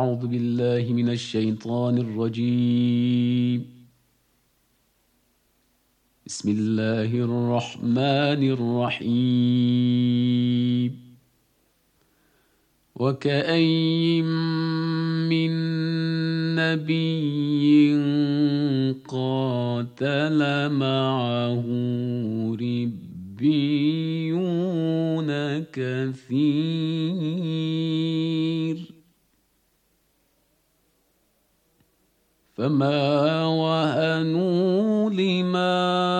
أعوذ بالله من الشيطان الرجيم. بسم الله الرحمن الرحيم. وكأين من نبي قاتل معه ربيون كثير فما وهنوا لما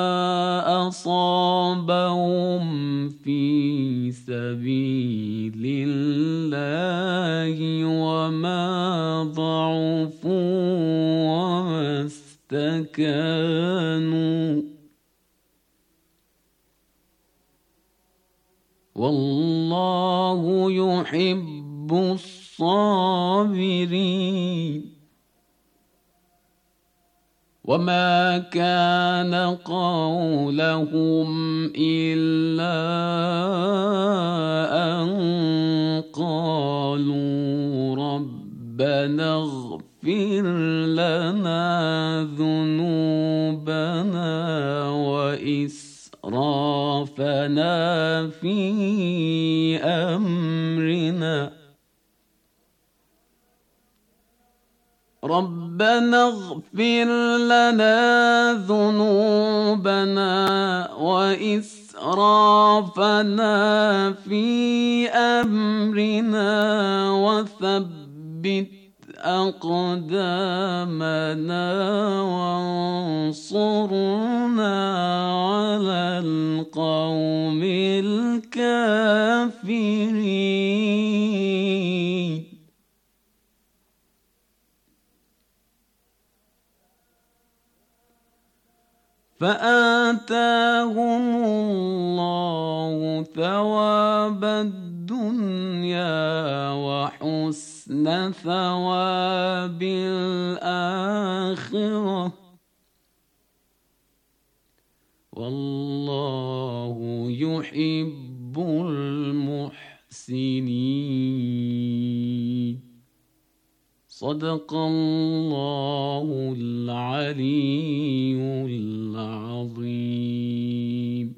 أصابهم في سبيل الله وما ضعفوا وما استكانوا والله يحب الصابرين. وما كان قولهم إلا أن قالوا ربنا اغفر لنا ذنوبنا وإسرافنا في أمرنا ربنا اغفر لنا ذنوبنا وإسرافنا في أمرنا وثبت أقدامنا وانصرنا على القوم الكافرين. فآتاهم الله ثواب الدنيا وحسن ثواب الآخرة والله يحب المحسنين. صدق الله العلي العظيم.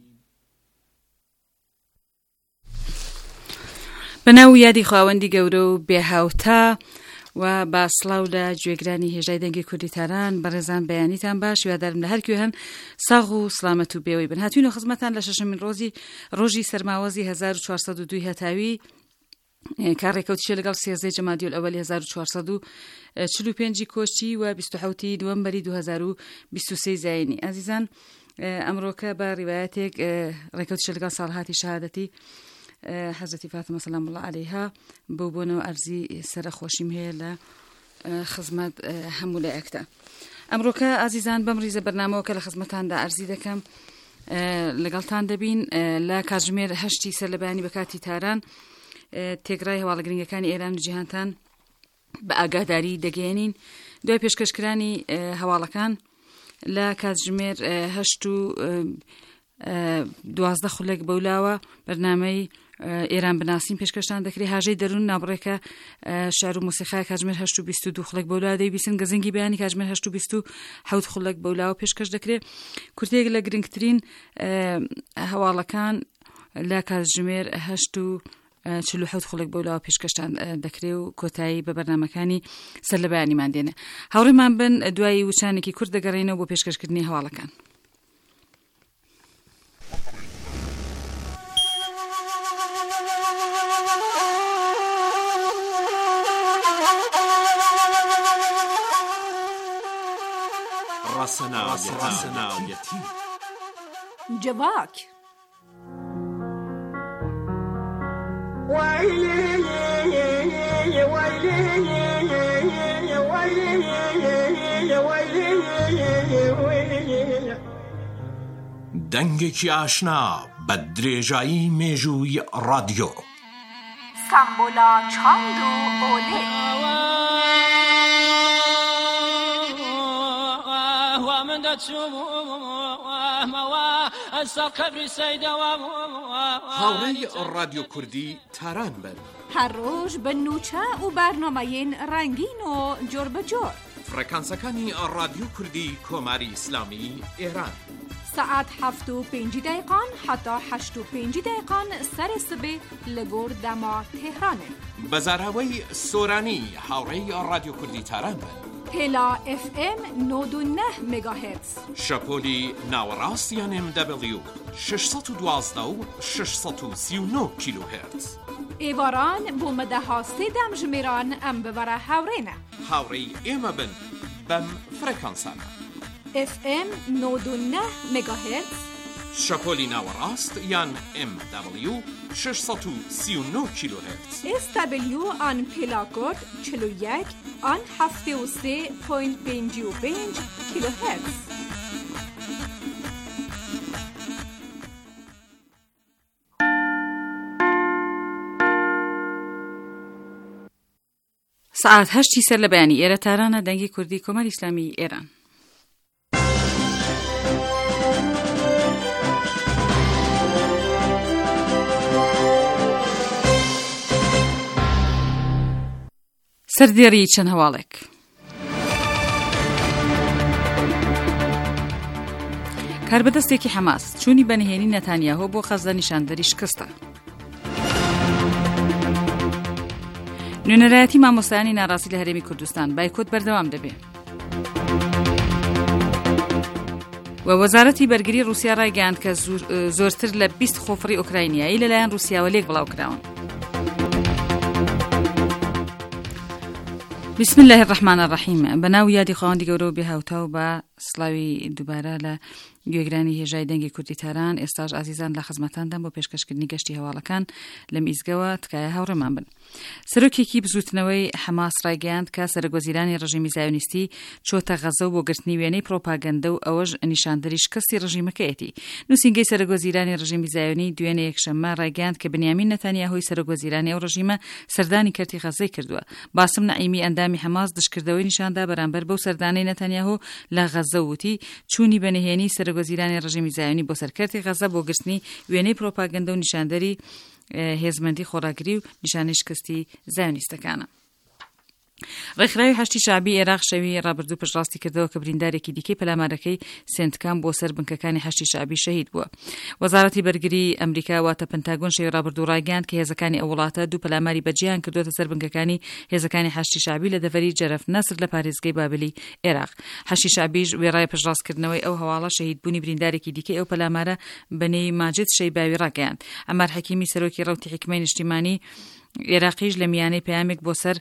بناو یادی خواوەندی گەورە و بێهاوتا و با سڵاو لە گوێگرانی هێژای دەنگی کوردیتاران بەڕێزان بەیانیتان باش ویادارم لە هەرکوێ هەن ساغ و سلامەت و بێوەی بن. هاتوینە خزمەتان لە شەشەمین ڕۆژی سەرماوەزی 1402 هەتاوی کارڕێکەوتیشە لەگەڵ 13 جەمادی الئەوەلی 1445 کۆچی و 27 نوەمبەری 2023 زاینی. ئازیزان ئەمڕۆکە بە ڕیوایەتێک ڕێکەوتیشە لەگەڵ ساڵهاتی شەهادەتی حەزرەتی فاتمە سەلام الله عەلەیها بۆ بۆنەوە ئەرزی سەرخۆشیم هەیە لە خزمەت هەموو لایەکدا. ئەمڕۆکە ئازیزان بەم ریزە بەرنامەوە کە لە خزمەتاندا ئەرزی دەکەم لەگەڵتان دەبین لە کاتژمێر 8 سەر لە بەیانی بەکاتی تاران تێگرای هەواڵە گرنگەکانی ئێران و جیهانتان بە ئاگاداری دەگەێنین دوای پێشکەشکرانی هەواڵەکان لە کاتژمێر 8 و 12 خولێک بەولاوە بەرنامەی ئێران بناسیم پێشکەشتان دەکرێت. هاژەی دەروون ناوبڕێکە شار و موسیقای کاتژمێر 8 و 22 خولێک بەولاوە دەیبیستن گەزنگی بەیانی کاتژمێر 8 و 27 خولێک بەولاوە پێشکەش دەکرێت. کورتێک لە گرنگترین هەواڵەکان لە کاتژمێر 8 و 47 خولێک بەولاوە پێشکەشتان دەکرێت و کۆتایی بە بەرنامەکانی سەر لە بەیانیمان دێنێ. هاوڕێمان بن دوای وچانێکی کورت دەگەڕێنەوە بۆ پێشکەشکردنی هەواڵەکان. ڕاسەناویەتی جەواک دەنگێکی ئاشنا بە درێژایی مێژووی ڕادیۆ سامبۆلا چاند و ئۆلێ من دەچوومەوە ئەستا قەبری سەیدەوە هاوڕێی ڕادیۆ کوردی تاران بن. هەر ڕۆژ بە نوچە و بەرنامەیەن ڕەنگین و جۆر بەجۆر. فڕەکانسەکانی ڕادیۆ کوردی کۆماری ئیسلامی ئێران. سعات 7:05 حتا 8:05 سەری سبێ لە گۆر دەما تێهرانێ. بەزاراوەی سۆرانی هاوڕێی ڕادیۆ کوردی تاران بن. هێلا FM 99 مگاهرتز. شەپۆلی ناوەڕاستیان MW 612 و 639 کیلوهرتز. ئێواران بۆ مەدەها سێدەم ژمێران ئەم ببەرە هاوڕێنە. هاوڕێی ئێمە بن بەم فڕەکانسانە. FM 99 مگاهرتز. شەپۆلی ناوەڕاست یان MW 639 کیلوهرتز. SW آن پێلاکۆد 41 آن 73.55 کیلوهرتز. سعات 8 سەر لە بەیانی ئێرە تارانە دەنگی کوردی کۆماری ئیسلامی ئێران. سەردێڕی چەند هەواڵێک. کاربەدەستێکی حەماس چوونی بەنهێنی نەتانیاهۆ بۆ خەزە نیشاندەری شکستە. نوێنەرایەتی مامۆستایانی ناڕاستی لە هەرێمی کوردستان بایکۆت بەردەوام دەبێت. و وەزارەتی بەرگری رووسیا ڕایگەیاند کە زۆرتر لە 20 خۆفڕی ئوکراینیایی لەلایەن رووسیاوە لێک بڵاوکراون. بسم الله الرحمن الرحیم. بەناو یادی خواوەندی گەورە و بێهاوتا و بە سڵاوی دووبارە لە گوێگرانی هێژای دەنگی کوردی تاران. ئێستاش ئازیزان لە خزمەتاندەم بۆ پێشکەشکردنی گەشتی هەواڵەکان لە میزگەوە تکایە هاوڕێمان بن. سەرۆکێکی بزوتنەوەی حەماس ڕایگەیاند کە سەرۆکوەزیرانی ڕژیمی زایۆنیستی چۆتە غەزە و بۆ گرتنی وێنەی پرۆپاگەندە و ئەوەش نیشاندەری شکستی ڕژیمەکەیەتی. نووسینگەی سەرۆکوەزیرانی ڕژیمی زایۆنی دوێنێ یەکشەممە ڕایگەیاند کە بنیامین نەتانیاهۆی سەرۆکوەزیرانی ئەو ڕژیمە سەردانی کەرتی غەزەی کردووە. باسم نەعیمی ئەندامی حەماس دشکردەوەی نیشاندا بەرامبەر بەو سەردانەی نەتانیاهۆ لە غەزە وتی چوونی بەنهێنی سەرۆکوەزیرانی ڕژیمی زایۆنی بۆ سەرکەرتی غەزە بۆ گرتنی وێنەی پرۆپاگەندە و نیشاندەری هێزمەندی خۆراگری و نیشانەی شکستی زایۆنیستەکانە. ڕێکخراوی هەشتی شعبی عێراق شەوی ڕابردوو پشتڕاستی کردەوە کە بریندارێکی دیکەی پەلامارەکەی سنتکام بۆ سەر بنکەکانی هەشتی شعبی شەهید بووە. وەزارەتی بەرگری ئەمریکا واتە پەنتاگۆن شەوی ڕابردوو ڕایگەیاند کە هێزەکانی ئەو وڵاتە دوو پەلاماری بەجیان کردووەتە سەر بنکەکانی هێزەکانی هەشتی شعبی لە دەڤەری جەرەف نەسر لە پارێزگای بابلی عێراق. هەشتی شعبیش وێڕای پشتڕاستکردنەوەی ئەو هەواڵە شەهیدبوونی بریندارێکی دیکەی ئەو پەلامارە بەنێی ماجد شەیباوی ڕاگەیاند. ئەمار حەکیمی سەرۆکی ڕەوتی حکومەتی نیشتیمانی عێراقیش لە میانەی پەیامێک بۆ سەر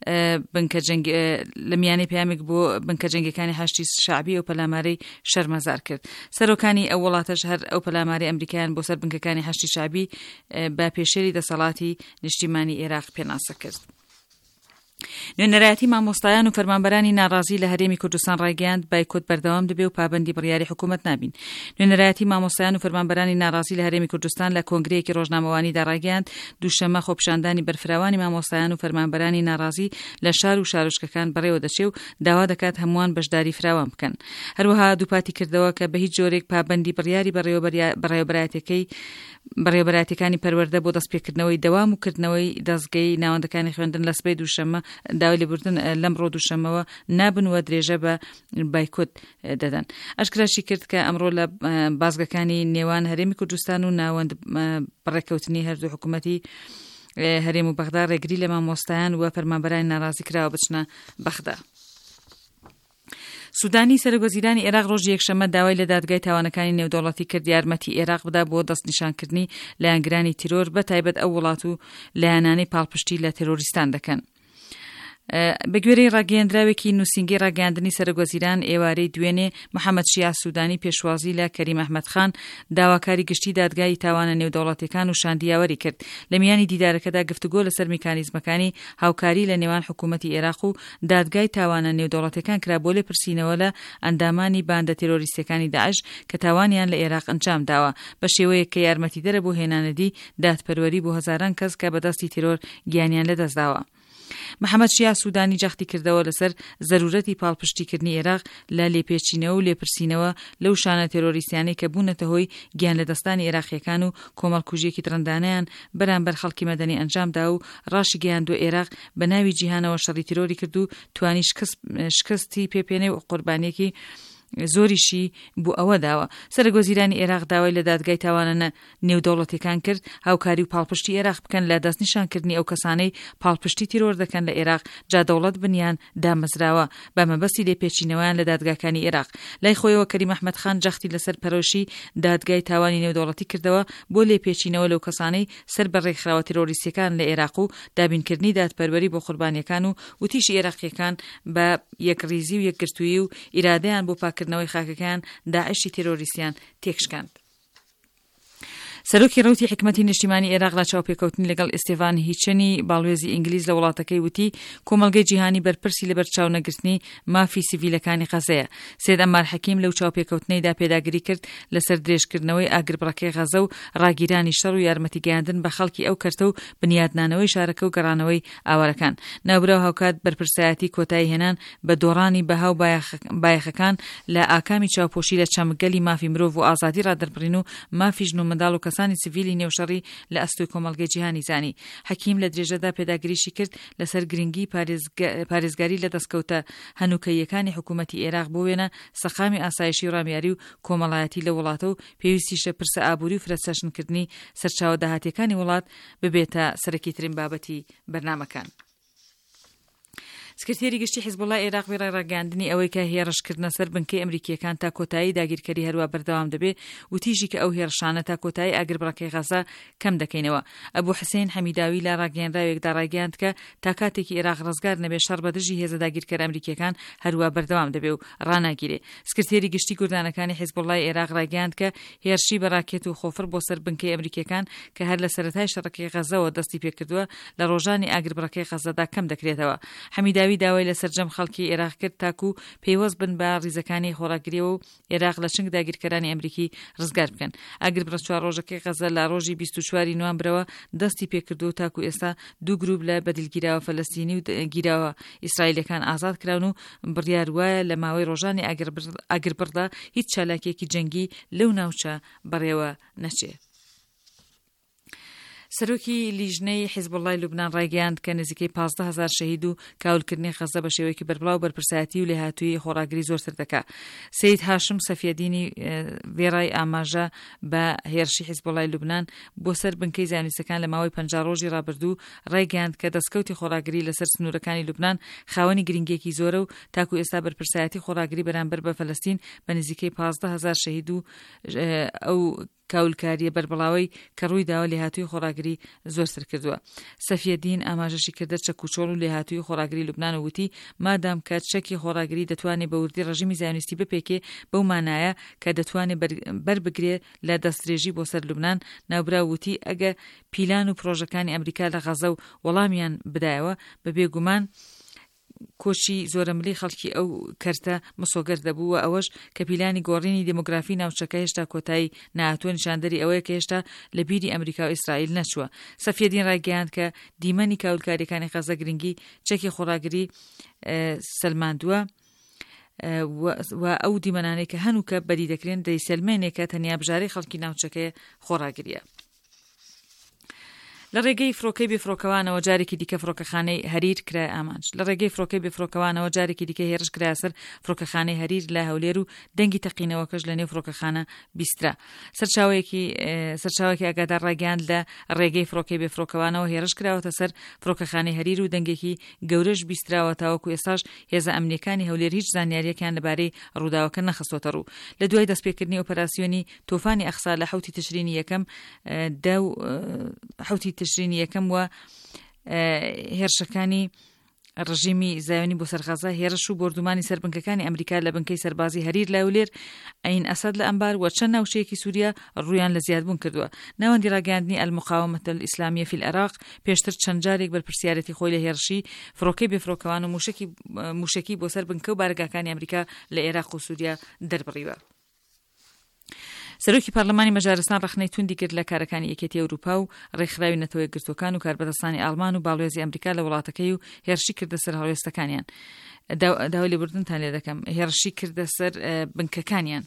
لە میانەی پەیامێک بۆ بنکە جەنگەکانی هەشتی شعبی ئەو پەلامارەی شەرمەزار کرد. سەرۆکانی ئەو وڵاتەش هەر ئەو پەلامارەی ئەمریکایان بۆ سەر بنکەکانی هەشتی شعبی بە پێشێری دەسەڵاتی نیشتیمانی عێراق پێناسە کرد. نوێنەرایەتی مامۆستایان و فەرمانبەرانی ناڕازی لە هەرێمی کوردستان ڕایگەیاند بایکۆت بەردەوام دەبێ و پابەندی بڕیاری حکوومەت نابین. نوێنەرایەتی مامۆستایان و فەرمانبەرانی ناڕازی لە هەرێمی کوردستان لە کۆنگرەیەکی ڕۆژنامەوانیدا ڕایگەیاند دووشەمە خۆپیشاندانی بەرفراوانی مامۆستایان و فەرمانبەرانی ناڕازی لە شار و شارۆچکەکان بەڕێوە دەچێ و داوا دەکات هەمووان بەشداری فراوان بکەن. هەروەها دووپاتی کردەوە کە بە هیچ جۆرێک پابەندی بڕیاری بەڕێوەبەرایەتەکانی پەروەردە بۆ دەستپێکردنەوەی دەوام و کردنەوەی دەستگەی ناوەندەکانی خوێندن لە سبەی دووشەمە داوای لێبوردن لەم ڕۆ دووشەمەوە نابنوە درێژە بە بایکۆت دەدەن. ئەشکراشی کرد کە ئەمڕۆ لە بازگەکانی نێوان هەرێمی کوردستان و ناوەند بەڕێکەوتنی هەردوو حکوومەتی هەرێم و بەغدا ڕێگری لە مامۆستایان و فەرمانبەرانی ناڕازی کراوە بچنە بەغدا. سودانی سەرۆکوەزیرانی عێراق ڕۆژی یەکشەممە داوای لە دادگای تاوانەکانی نێودەوڵەتی کرد یارمەتی عێراق بدا بۆ دەستنیشانکردنی لایەنگرانی تیرۆر بە تایبەت ئەو وڵات و لایەنانەی پاڵپشتی لە تێرۆریستان دەکەن. بەگوێرەی ڕاگەیەندراوێکی نووسینگەی ڕاگەیاندنی سەرۆکوەزیران ئێوارەی دوێنێ محەممەد شیع سودانی پێشوازی لە کەریم ئەحمەد خان داواکاری گشتی دادگای تاوانە نێودەوڵەتیەکان و شاندیاوەری کرد. لە میانی دیدارەکەدا گفتوگۆ لەسەر میکانیزمەکانی هاوکاری لە نێوان حکوومەتی عێراق و دادگای تاوانە نێودەوڵەتیەکان کرا بۆ لێپرسینەوە لە ئەندامانی باندە تێرۆریستەکانی داعش کە تاوانیان لە عێراق ئەنجام داوە بە شێوەیە کە یارمەتیدەرە بۆ هێنانەدی دادپەروەری بۆ هەزاران کەس کە بەدەستی تیرۆر گیانیان لەدەستداوە. محەممەد شیا سوودانی جەختی کردەوە لەسەر زەرورەتی پاڵپشتیکردنی عێراق لە لێپێچینەوە و لێپرسینەوە لەو شانە تێرۆریستیانەی کە بوونەتە هۆی گیان لە دەستانی عێراقیەکان و کۆمەڵکوژیەکی درەندانیان بەرامبەر خەڵکی مەدەنی ئەنجامدا و ڕاشی گەیاندووە عێراق بە ناوی جیهانەوە شەڕی تیرۆری کرد و توانی شکستی پێپێنەی و قوربانیەکی زۆریشی بۆ ئەوە داوە. سەرگۆزیرانی عێراق داوای لە دادگای تاوانە نێودەوڵەتیەکان کرد هاوکاری و پاڵپشتی عێراق بکەن لە دەستنیشانکردنی ئەو کەسانەی پاڵپشتی تیرۆر دەکەن لە عێراق جا دەوڵەت بنیان دامەزراوە بە مەبەستی لێپێچینەوەیان لە دادگاکانی عێراق. لای خۆیەوە کەریم ئەحمەد خان جەختی لەسەر پەرۆشی دادگای تاوانی نێودەوڵەتی کردەوە بۆ لێپێچینەوە لەو کەسانەی سەر بە ڕێکخراوە تیرۆریستیەکان لە عێراق و دابینکردنی دادپەروەری بۆ قوربانیەکان و وتیشی عێراقیەکان بە یەکڕیزی و یەکگرتووی و ئیرادەیان بۆ پاکردنەوەی خاکەکان داعشی تیرۆریستیان تێکشکاند. سەرۆکی ڕوتی حکمەتی نیشتیمانی عێراق لە چاوپێکەوتنی لەگەڵ ئێستێڤان هیچنی باڵوێزی ئینگلیز لە وڵاتەکەی وتی کۆمەڵگەی جیهانی بەرپرسی لەبەر چاو نەگرتنی مافی سیڤیلەکانی غەزەیە. سێد ئەمار حەکیم لەو چاوپێکەوتنەیەدا پێداگیری کرد لەسەر درێژکردنەوەی ئاگربڕەکەی غەزە و ڕاگیرانی شەڕ و یارمەتیگەیاندن بە خەڵکی ئەو کەرتە و بنیادنانەوەی شارەکە و گەڕانەوەی ئاوارەکان. ناوبراو هاوکات بەرپرسایەتی کۆتایی هێنان بە دۆڕانی بەهاو بایەخەکان لە ئاکامی چاوپۆشی لە چەمگەلی مافی مرۆڤ و ئازادی ڕادەربڕین و مافی ژن و منداڵ و کەسانی سیڤیلی نێوشەڕی لە ئەستۆی کۆمەڵگەی جیهانی زانی. حەکیم لە درێژەدا پێداگریشی کرد لەسەر گرنگی پارێزگاری لە دەستکەوتە هەنوکەیەکانی حکوومەتی عێراق بۆ وێنە سەقامی ئاسایشی و ڕامیاری و کۆمەڵایەتی لە وڵاتە و پێویستیشە پرسە ئابووری و فرەسەشنکردنی سەرچاوە داهاتیەکانی وڵات ببێتە سەرەکیترین بابەتی بەرنامەکان. سکرتێری گشتی حیزبوڵای عێراق وێڕای ڕاگەاندنی ئەوەی کە هێرشکردنە سەر بنکەی ئەمریکیەکان تا کۆتایی داگیرکەری هەروە بەردەوام دەبێ و تیژی کە ئەو هێرشانە تا کۆتایی ئاگربڕەکەی غەزە کەم دەکەینەوە. ئەبوو حسێن حەمیداوی لە ڕاگەیەنراوێکدا ڕاگەیاند کە تا کاتێکی عێراق ڕزگار نەبێ شەڕ بە دژی هێزە داگیرکەر ئەمریکیەکان هەروە بەردەوام دەبێ و ڕاناگیرێ. سکرتێری گشتی کوردانەکانی حیزبوڵای عێراق ڕاگەیاند کە هێرشی بەراکێت و خۆفر بۆ سەر بنکەی ئەمریکیەکان کە هەر لە سەرەتای شەڕەکەی غەزەوە دەستی پێکردووە لە ڕۆژانی ئاگربڕەکەی غەزەدا کەم دەکرێتەوە. حەمیداوی داوای لە سەرجەم خەڵکی عێراق کرد تاکو پێوەست بن بە ڕیزەکانی خۆراگریەوە و عێراق لە چنگ داگیرکەرانی ئەمریکی ڕزگار بکەن. ئاگربڕە 4 ڕۆژەکەی غەزە لە ڕۆژی 24 نوامبرەوە دەستی پێکردو تاکو ئێستا دوو گروپ لە بەدیلگیراوە فەلەستینی و گیراوە ئیسرائیلەکان ئازاد کراون و بڕیار وایە لە ماوەی ڕۆژانی ئاگربڕدا هیچ چالاکیەکی جەنگی لەو ناوچە بەڕێوە نەچێ. سەرۆکی لیژنەی حیزبوڵای لوبنان ڕایگەیاند کە نزیکەی 15,000 شەهید و کاولکردنی غەزە بە شێوەیەکی بەربڵاو بەرپرسایەتی و لێهاتووی خۆراگری زۆرتر دەکات. سید هاشم سەفیەدینی وێڕای ئاماژە بە هێرشی حیزبوڵای لوبنان بۆ سەر بنکەی زانیستەکان لە ماوەی 50 ڕۆژی ڕابردوو ڕایگەیاند کە دەستکەوتی خۆراگری لەسەر سنوورەکانی لوبنان خاوەنی گرنگێکی زۆرە و تاکو ئێستا بەرپرسایەتی خۆراگری بەرامبەر بە فەلەستین بە نزیکەی 15,000 شەهید و ئەو کاولکاریە بەربڵاوی کە ڕووی داوە لێهاتووی خۆراگری زۆرتر کردووە. سەفیەدین ئاماژەشی کردە چەکوچۆڵ و لێهاتووی خۆراگری لوبنان و وتی مادام کە چەکی خۆراگری دەتوانێت بە وردی ڕژیمی زایۆنیستی بپێکێ بەو مانایە کە دەتوانێت بەربگرێ لە دەستدرێژی بۆ سەر لوبنان. ناوبرا وتی ئەگە پیلان و پرۆژەکانی ئەمریکا لە غەزە و وەڵامیان بدایەوە بە بێگومان کۆچی زۆرە ملی خەڵکی ئەو کەرتە مسۆگەر دەبوو و ئەوەش کە پیلانی گۆڕینی دموگرافی ناوچەکە هێشتا کۆتایی نهاتووە نیشاندەری ئەوەیە کە هێشتا لە بیری ئەمریکا و ئیسرائیل نەچووە. سەفیەدین ڕایگەیاند کە دیمەنی کاولکاریەکانی غەزە گرنگی چەکی خۆراگری سەلماندووە و ئەو دیمەنانەی کە هەنووکە بەری دەکرێن دەیسەلمێنێکە تەنیا بژارەی خەڵکی ناوچەکەی خۆراگریە. لە ڕێگەی فڕۆکەی بێفرۆکەوانەوە جارێکی دیکە فڕۆکەخانەی هەریر کرای ئامانج. لە ڕێگەی فڕۆکەی بێفرۆکەوانەوە جارێکی دیکە هێرش کرای سەر فڕۆکەخانەی هەریر لە هەولێر و دەنگی تەقینەوەکەش لە نێو فڕۆکەخانە بیسترا. سەرچاوێکی ئاگادار ڕایگەیاند لە ڕێگەی فڕۆکەی بێفرۆکەوانەوە هێرش کراوەتە سەر فڕۆکەخانەی هەریر و دەنگێکی گەورەش بیستراوە تاوەکو ئێستاش هێزە ئەمنیەکانی هەولێر هیچ زانیاریەکیان لەبارەی ڕووداوەکە نەخستۆتە ڕوو. لە دوای دەستپێکردنی ئۆپەراسیۆنی تۆفانی ئەخسا لە 7 تشرینی یەکەم و هێرشەکانی ڕژیمی زایۆنی بۆ سەرغەزە هێرش و بردومانی سەربنکەکانی ئەمریکا لە بنکەی سەربازی هەریر لە هەولێر ئەین ئەسەد لە ئەمبار و چەند ناوچەیەکی سووریا ڕوویان لە زیادبوون کردووە. ناوەندی ڕاگەاندنی المقاومة الإسلامية في العراق پێشتر چەند جارێک بەرپرسیارەتی خۆی لە هێرشی فڕۆکەی بێفرۆکەوان و موشکی بۆ سەر بنکە و بارگاکانی ئەمریکا لە عێراق و سووریا دەربڕیوە. سەرۆکی پارلەمانی مەجارستان ڕخنەی توندی کرد لە کارەکانی یەکێتی ئەوروپا و ڕێکخراوی نەتەوە یەکگرتوەکان و کاربەدەستانی ئاڵمان و باڵێزی ئەمریکا لە وڵاتەکەی و هێرشی کردە سەر هەڵوێستەکانیان. داوای لێبوردنتان لێ دەکەم، هێرشی کردە سەر بنکەکانیان.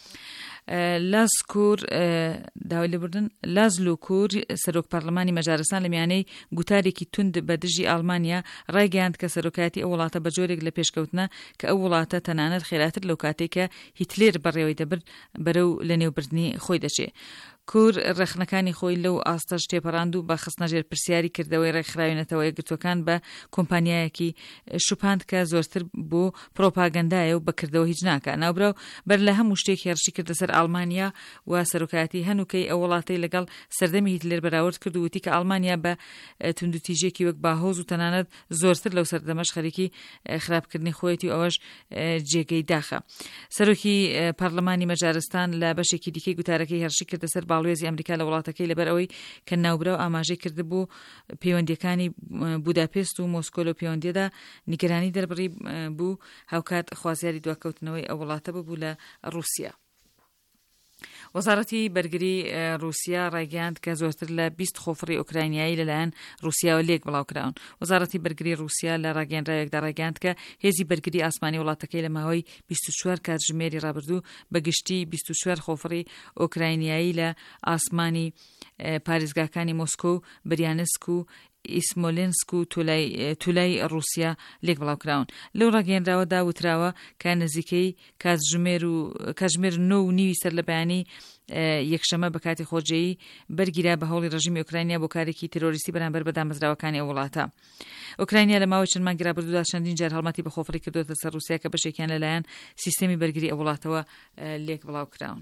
لازلو کور سەرۆک پارلەمانی مەجارستان لە میانەی گوتارێکی تند بە دژی ئەڵمانیا ڕایگەیاند کە سەرۆکایەتی ئەو وڵاتە بە جۆرێک لە پێشکەوتنە کە ئەو وڵاتە تەنانەت خێراتر لەو کاتێک کە هیتلێر بەڕێوەی دەبرد بەرەو لە نێوبردنی خۆی دەچێت. کور ڕێخنەکانی خۆی لەو ئاستەش تێپەڕاند و بە خستنەژێر پرسیاری کردەوەی ڕێکخراوی نەتەوە یەکگرتوەکان بە کۆمپانیایەکی شوپاند کە زۆرتر بۆ پرۆپاگەندایە و بەکردەوە هیچ ناکە. ناوبراو بەر لە هەموو شتێک هێرشی کردە سەر ئەڵمانیا و سەرۆکایەتی هەنووکەی ئەو وڵاتەی لەگەڵ سەردەمی هیتلێر بەراورد کرد و وتی کە ئەڵمانیا بە توندوتیژێکی وەک باهۆز و تەنانەت زۆرتر لەو سەردەمەش خەریکی خراپکردنی خۆیەتی و ئەوەش جێگەی داخە. سەرۆکی پارلەمانی مەجارستان لە بەشێکی دیکەی گوتارەکەی هێرشی کردە سەر باڵێزی ئەمریکا لە وڵاتەکەی لەبەر ئەوەی کە ناوبراو ئاماژەی کرد بۆ پەیوەندیەکانی بوداپێست و مۆسکۆ لە پەیوەندیەدا نیگەرانی دەربڕی بوو هاوکات خوازیاری دواکەوتنەوەی ئەو وڵاتە ببوو لە رووسیا. وەزارەتی بەرگری رووسیا ڕایگەیاند کە زۆرتر لە 20 خۆفڕی ئوکراینایی لەلایەن رووسیاوە لێک بڵاوکراون. وەزارەتی بەرگری رووسیا لە ڕاگەیەنراوێکدا ڕایگەیاند کە هێزی بەرگری ئاسمانی وڵاتەکەی لە ماوەی 24 کاتژمێری ڕابردوو بەگشتی 24 خۆفڕی ئوکراینایی لە ئاسمانی پارێزگاکانی مۆسکۆ، بریانسک و ئیسمۆلێنسک و تولای رووسیا لێک بڵاوکراون. لەو ڕاگەیەنراوەدا وتراوە کە نزیکەی کاتژمێر 9:30 سەر لە بەیانی یەکشەمە بە کاتی خۆجێیی بەرگیرا بە هەوڵی ڕژیمی ئوکراینیا بۆ کارێکی تێرۆریستی بەرامبەر بە دامەزراوەکانی ئەو وڵاتە. ئوکراینیا لە ماوەی چەند مانگی ڕابردوودا چەندین جار هەڵمەتی بە خۆفڕی کردوتە سەر رووسیا کە بەشێکیان لەلایەن سیستەمی بەرگری ئەو وڵاتەوە لێک بڵاوکراون.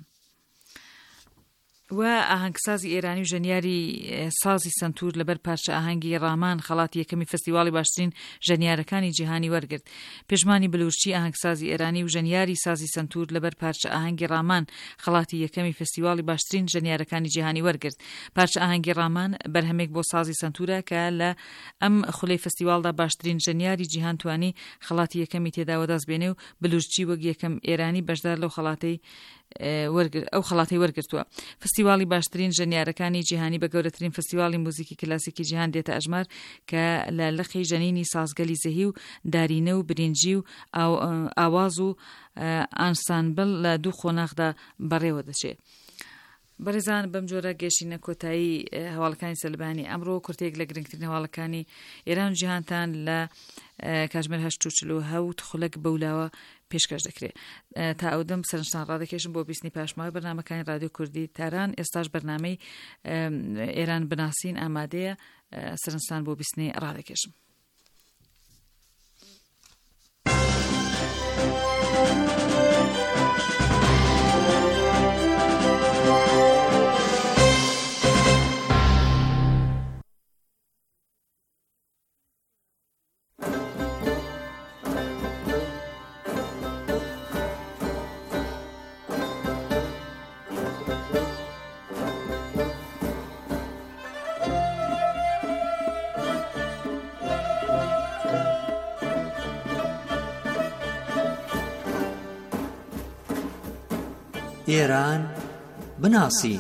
و ئاهەنگسازی ئێرانی و ژەنیاری سازی سنتور لەبەر پارچە ئاهەنگی ڕامان خەڵاتی یەکەمی فستیواڵی باشترین ژەنیارەکانی جیهانی وەرگرت. پێشمانی بلورچی ئاهەنگسازی ئێرانی و ژەنیاری سازی سنتور لەبەر پارچە ئاهەنگی ڕامان خەڵاتی یەکەمی فستیواڵی باشترین ژەنیارەکانی جیهانی وەرگرت. پارچە ئاهەنگی ڕامان بەرهەمێک بۆ سازی سنتورە کە لە ئەم خولەی فستیواڵدا باشترین ژەنیاری جیهان توانی خەڵاتی یەکەمی تێدا وەدەستبێنێ و بلورچی وەک یەکەم ئێرانی بەشدار لەو خەڵاتی وەرگرتووە. فستیواڵی باشترین ژەنیارەکانی جیهانی بە گەورەترین فستیواڵی موزیکی کلاسیکی جیهان دێتە ئەژمار کە لە لەخی ژەنینی سازگەلی زەهی و دارینە و برنجی و ئاواز و ئانسامبڵ لە دوو خۆناغدا بەڕێوە دەچێت. بەڕێزان بەم جۆرە گەشتینە کۆتایی هەواڵەکانی سەلبانی ئەمڕۆ کورتێک لە گرنگترین هەواڵەکانی ئێران و جیهانتان لە کاتژمێر 8:47 خولەک بەولاوە پێشکەش دەکرێت. تا ئەو دەم سەرنجتان ڕادەکێشم بۆ بیستنی پاشماوەی بەرنامەکانی رادیۆ کوردی تاران. ئێستاش بەرنامەی ئێران بناسین ئامادەیە، سەرنجتان بۆ بیستنی ڕادەکێشم. ئێران بناسین.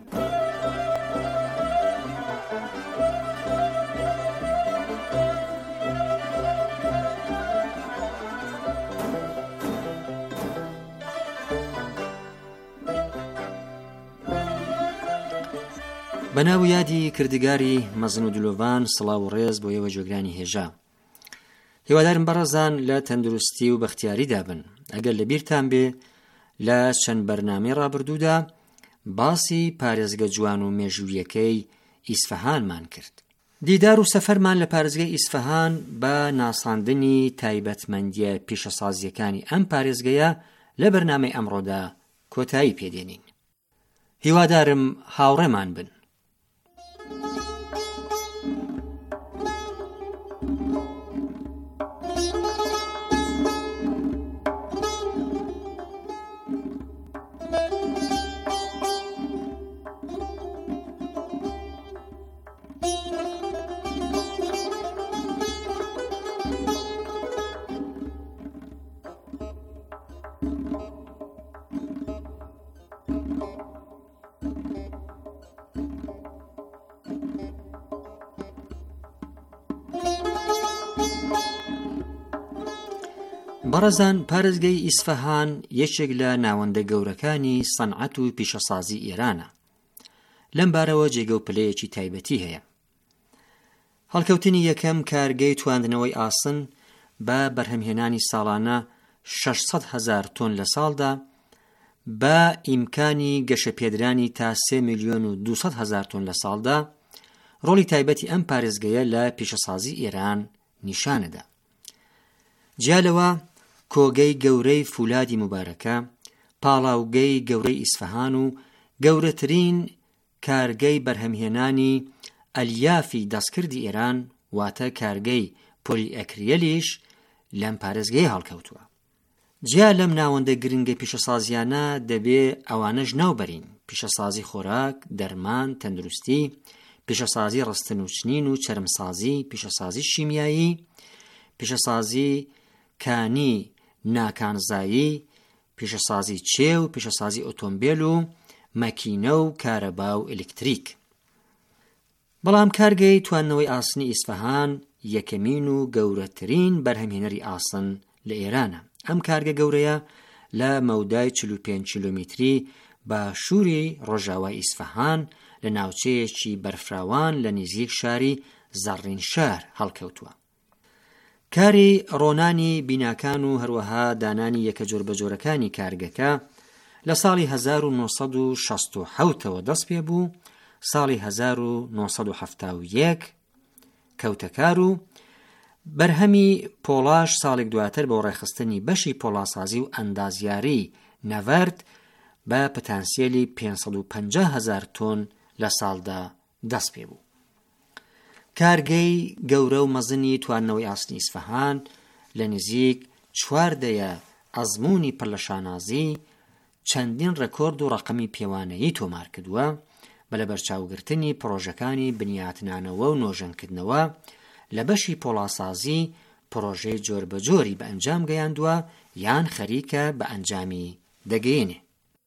بەناو یادی کردگاری مەزن و دلۆڤان سڵاو و ڕێز بۆ ئێوە جۆگرانی هێژا. هیوادارم بەڕێزان لە تەندروستی و بەختیاریدا بن. ئەگەر لەبیرتان بێ لە چەند بەرنامەی ڕابردوودا باسی پارێزگە جوان و مێژوویەکەی ئیسفەهانمان کرد. دیدار و سەفەرمان لە پارێزگەی ئیسفەهان بە ناساندنی تایبەتمەندیە پیشەسازیەکانی ئەم پارێزگەیە لە بەرنامەی ئەمڕۆدا کۆتایی پێدێنین. هیوادارم هاوڕێمان بن. بەڕێزان، پارێزگای ئیسفەهان یەکێک لە ناوەندە گەورەکانی سەنعەت و پیشەسازی ئێرانە. لەم بارەوە جێگە و پلەیەکی تایبەتی هەیە. هەڵکەوتنی یەکەم کارگەی تواندنەوەی ئاسن بە بەرهەمهێنانی ساڵانە 600,000 تۆن لە ساڵدا بە ئیمکانی گەشەپێدرانی تا 3,200,000 تۆن لە ساڵدا ڕۆڵی تایبەتی ئەم پارێزگەیە لە پیشەسازی ئێران نیشانەدا. جیالەوە کۆگەی گەورەی فولادی مبارەکە، پاڵاوگەی گەورەی ئیسفەهان و گەورەترین کارگەی بەرهەمهێنانی ئەلیافی دەستکردی ئێران واتە کارگەی پۆلی ئەکریەلیش لەم پارێزگەی هەڵکەوتووە. جیا لەم ناوەندە گرنگە پیشەسازیانە دەبێ ئەوانەش ناوبەرین: پیشەسازی خۆراک، دەرمان، تەندروستی، پیشەسازی ڕستن و چنین و چەرمسازی، پیشەسازی شیمیایی، پیشەسازی کانی ناکانزایی، پیشەسازی چێو، پیشەسازی ئۆتۆمبیل و مەکینە و کارەبا و ئلکتریک. بەڵام کارگەی تواننەوەی ئاسنی ئیسفەهان یەکەمین و گەورەترین بەرهەمهێنەری ئاسن لە ئێرانە. ئەم کارگە گەورەیە لە مەودای 45 کیلۆمتری باشووری ڕۆژاوای ئیسفەهان لە ناوچەیەکی بەرفراوان لە نزیک شاری زەڕینشار هەڵکەوتووە. کاری ڕۆنانی بیناکان و هەروەها دانانی یەکە جۆر بەجۆرەکانی کارگەکە لە ساڵی 1967ەوە دەست پێ بوو. ساڵی 1971 کەوتەکار و بەرهەمی پۆڵاش ساڵێک دواتر بۆ ڕێخستنی بەشی پۆڵاسازی و ئەندازیاری نەڤەرد بە پتانسیێلی 550,000 تۆن لە ساڵدا دەست پێ بوو. کارگەی گەورە و مەزنی تواننەوەی ئاسنی ئیسفەهان لە نزیک 4 ئەزموونی پڕلەشانازی چەندین ڕێکۆرد و ڕەقەمی پێوانەیی تۆمار کردووە بە لە بەرچاوگرتنی پرۆژەکانی بنیاتنانەوە و نۆژەنکردنەوە لە بەشی پۆڵاسازی پرۆژەی جۆر بە جۆری بە ئەنجام گەیاندووە یان خەریکە بە ئەنجامی دەگەیەنێ.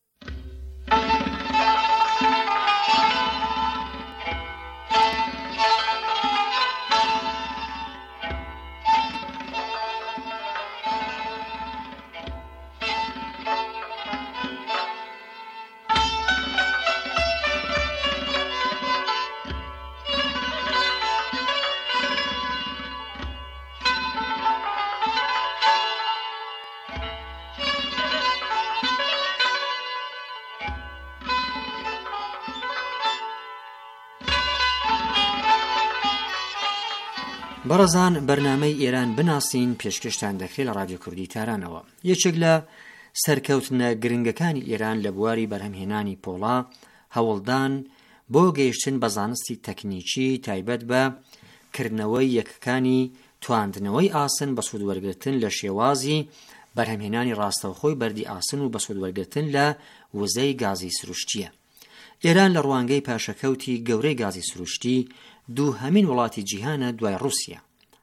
بەڕەزان، بەرنامەی ئێران بناسین پێشکەشتان دەکرێت لە رادیۆ کوردی تارانەوە. یەکێک لە سەرکەوتنە گرنگەکانی ئێران لە بواری بەرهەمهێنانی پۆڵا هەوڵدان بۆ گەیشتن بە زانستی تەکنیکی تایبەت بە کردنەوەی یەکەکانی تواندنەوەی ئاسن بە سوودوەرگرتن لە شێوازی بەرهەمهێنانی ڕاستەوخۆی بەردی ئاسن و بە سوودوەرگرتن لە وزەی گازی سروشتیە. ئێران لە ڕوانگەی پاشەکەوتی گەورەی گازی سروشتی دووهەمین وڵاتی جیهانە دوای رووسیا.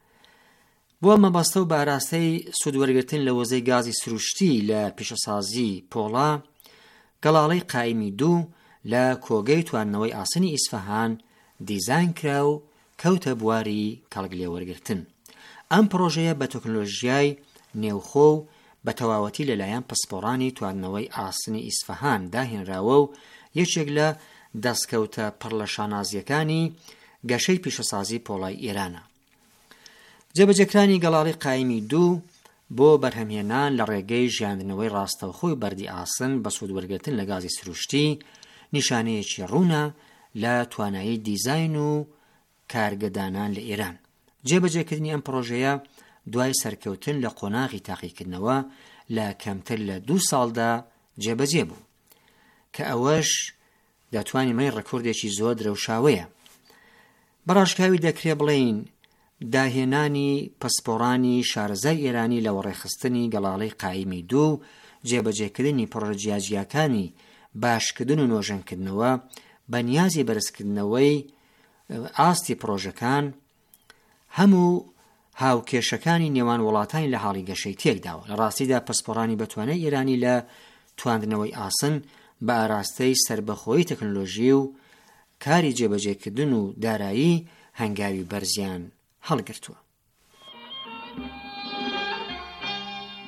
بۆ مەبەستە و باراستەی سوودوەرگرتن لە وزەی گازی سروشتی لە پیشەسازی پۆڵا، گەڵاڵەی قایمی 2 لە کۆگەی تواننەوەی ئاسنی ئیسفەهان دیزاین کرا و کەوتە بواری کەڵکلێوەرگرتن. ئەم پرۆژەیە بە تەکنۆلۆژیای نێوخۆ و بە تەواوەتی لەلایەن پسپۆڕانی تواننەوەی ئاسنی ئیسفەهان داهێنراوە و یەکێک لە دەستکەوتە پڕلەشانازیەکانی گەشەی پیشەسازی پۆڵای ئێرانە. جێبەجێکرانی گەڵاڵی قایمی 2 بۆ بەرهەمهێنان لە ڕێگەی ژیاندنەوەی ڕاستەوخۆی بەردی ئاسن بە سوودوەرگرتن لە گازی سروشتی نیشانەیەکی ڕوونە لە توانایی دیزاین و کارگەدانان لە ئێران. جێبەجێکردنی ئەم پرۆژەیە دوای سەرکەوتن لە قۆناغی تاقیکردنەوە لە کەمتر لە 2 ساڵدا جێبەجێ بوو کە ئەوەش دەتوانێت مەی ڕێکۆردێکی زۆر درەوشاوەیە. بەڕاشکاوی دەکرێ بڵێین داهێنانی پسپۆڕانی شارەزای ئێرانی لە وەڕێخستنی گەڵاڵەی قایمی 2 جێبەجێکردنی پڕۆژیاجیەکانی باشکردن و نۆژەنکردنەوە بە نیازی بەرزکردنەوەی ئاستی پرۆژەکان هەموو هاوکێشەکانی نێوان وڵاتانی لە حاڵی گەشەی تێکداوە. لە ڕاستیدا پسپۆڕانی بەتوانای ئێرانی لە تواندنەوەی ئاسن بە ئاراستەی سربەخۆیی تەکنۆلۆژی و کاری جێبەجێکردن و دارایی هەنگاوی بەرزیان هەڵگرتووە.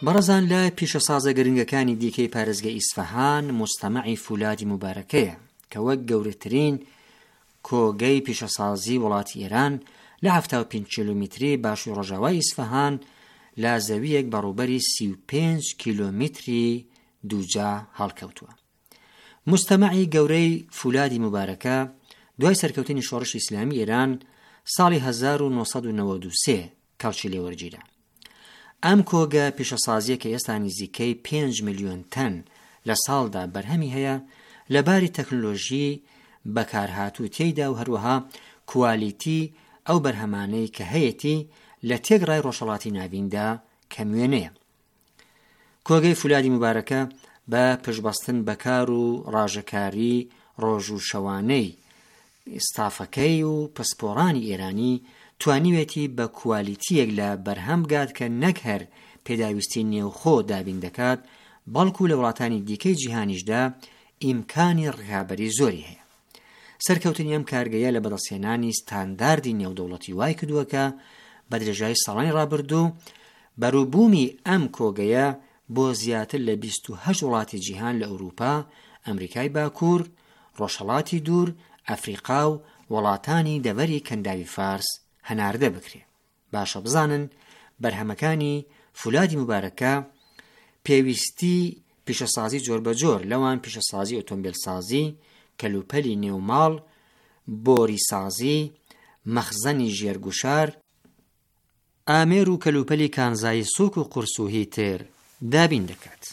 بەڕەزان لە پیشەسازە گرنگەکانی دیکەی پارێزگای ئیسفەهان مستەمەعی فولادی موبارەکەیە کە وەک گەورەترین کۆگەی پیشەسازی وڵاتی ئێران لە 75 کیلومتری باشووری ڕۆژاوای ئیسفەهان لە زەویەک بەڕووبەری 35 کیلومتری دووجا هەڵکەوتووە. مستەمەعی گەورەی فولادی موبارەکە دوای سەرکەوتنی شۆڕشی ئیسلامی ئێران ساڵی 1993 کەڵکی لێوەرگیرا. ئەم کۆگە پیشەسازیە کە ئێستا نزیکەی 5 ملیۆن تەن لە ساڵدا بەرهەمی هەیە لەباری تەکنۆلۆژی بەکارهاتوو تێیدا و هەروەها کوالیتی ئەو بەرهەمانەی کە هەیەی لە تێگڕای ڕۆژهەڵاتی ناویندا کەموێنەیە. کۆگەی فولادی موبارەکە بە پشتبەستن بەکار و ڕاژەکاری ڕۆژ و شەوانەی ئستافەکەی و پسپۆڕانی ئێرانی توانیوێتی بە کوالیتیەک لە بەرهەم بگات کە نەک هەر پێداویستی نێوخۆ دابین دەکات بەڵکو لە وڵاتانی دیکەی جیهانیشدا ئیمکانی ڕکابەری زۆری هەیە. سەرکەوتنی ئەم کارگەیە لە بەدەستهێنانی ستانداردی نێودەوڵەتی وای کردووەکە بە درێژایی ساڵانی ڕابردوو بەرووبوومی ئەم کۆگەیە بۆ زیاتر لە 28 وڵاتی جیهان لە ئەوروپا، ئەمریکای باکوور، ڕۆژهەڵاتی دوور، ئەفریقا و وڵاتانی دەڤەری کەنداوی فارس هەناردە بکرێ. باشە بزانن بەرهەمەکانی فولادی موبارەکە پێویستی پیشەسازی جۆر بە جۆر لەوان پیشەسازی ئۆتۆمبیلسازی، کەلوپەلی نێوماڵ، بۆری سازی، مەخزەنی ژێرگوشار، ئامێر و کەلوپەلی کانزایی سووک و قورس و هی تر دابین دەکات.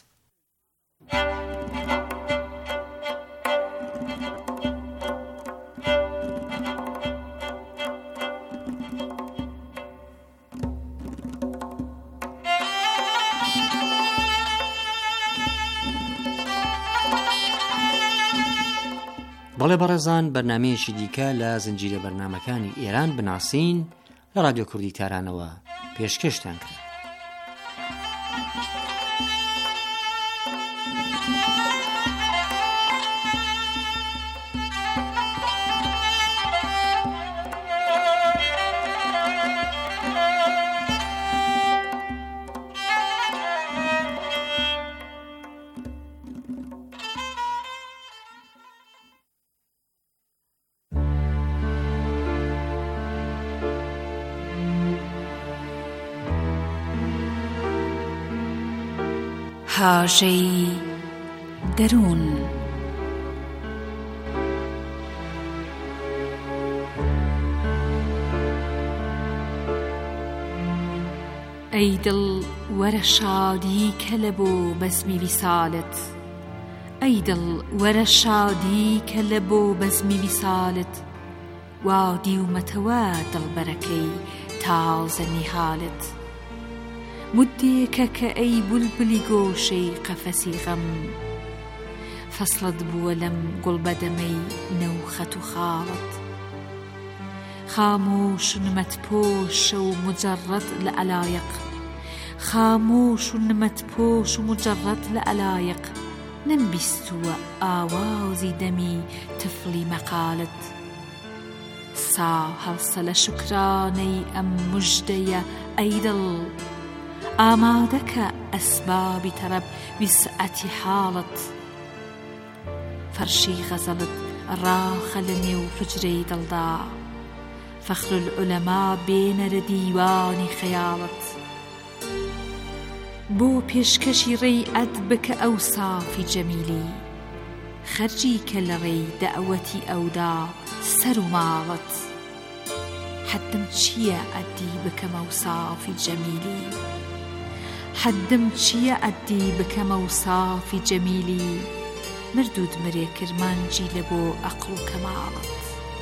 بەڵێ بەڕێزان بەرنامەیەکی دیکە لە زنجیرە بەرنامەکانی ئێران بناسین لە رادیۆ کوردی تارانەوە پێشکەشتان کرد. هاژەی دەروون ئەی دڵ وەرە شادی کە لە بۆ بەزمی ویسالت، ئەی دڵ وەرە شادی کە لە بۆ بەزمی ویسالت، وا دیومەتەوە دڵبەرەکەی تازە نیهالت. مدێکە کە ئەی بولبلی گۆشەی قەفەسی غەم، فەسڵت بووە لەم گوڵبەدەمەی نەوخەت و خاڵت. خامۆش و نمەتپۆشە و مجەڕەد لە ئەلایق، خامۆش و نمەتپۆش و مجەڕەد لە ئەلایق، نەمبیستووە ئاوازی دەمی تفلی مەقالت. سا هەڵسە لە شوکرانەی ئەم موژدەیە ئەی دڵ، ئامادەکە ئەسبابی تەرەب ویسعەتی حاڵت. فەرشی غەزەڵت ڕاخە لە نێو حوجرەی دڵدا، فەخر العولەما بێنەرە دیوانی خەیاڵت. بۆ پێشکەشی ڕێیئەت بکە ئەوسافی جەمیلی، خەرجی کە لە ڕێی دەعوەتی ئەودا سەر و ماڵت. حەدم چییە ئەدی بکەم ئەوسافی جەمیلی، حەدم چییە ئەدی بکەم ئەوسافی جەمیلی، مردود مرێ کرمانجی لە بۆ عەقڵ و کەماڵت.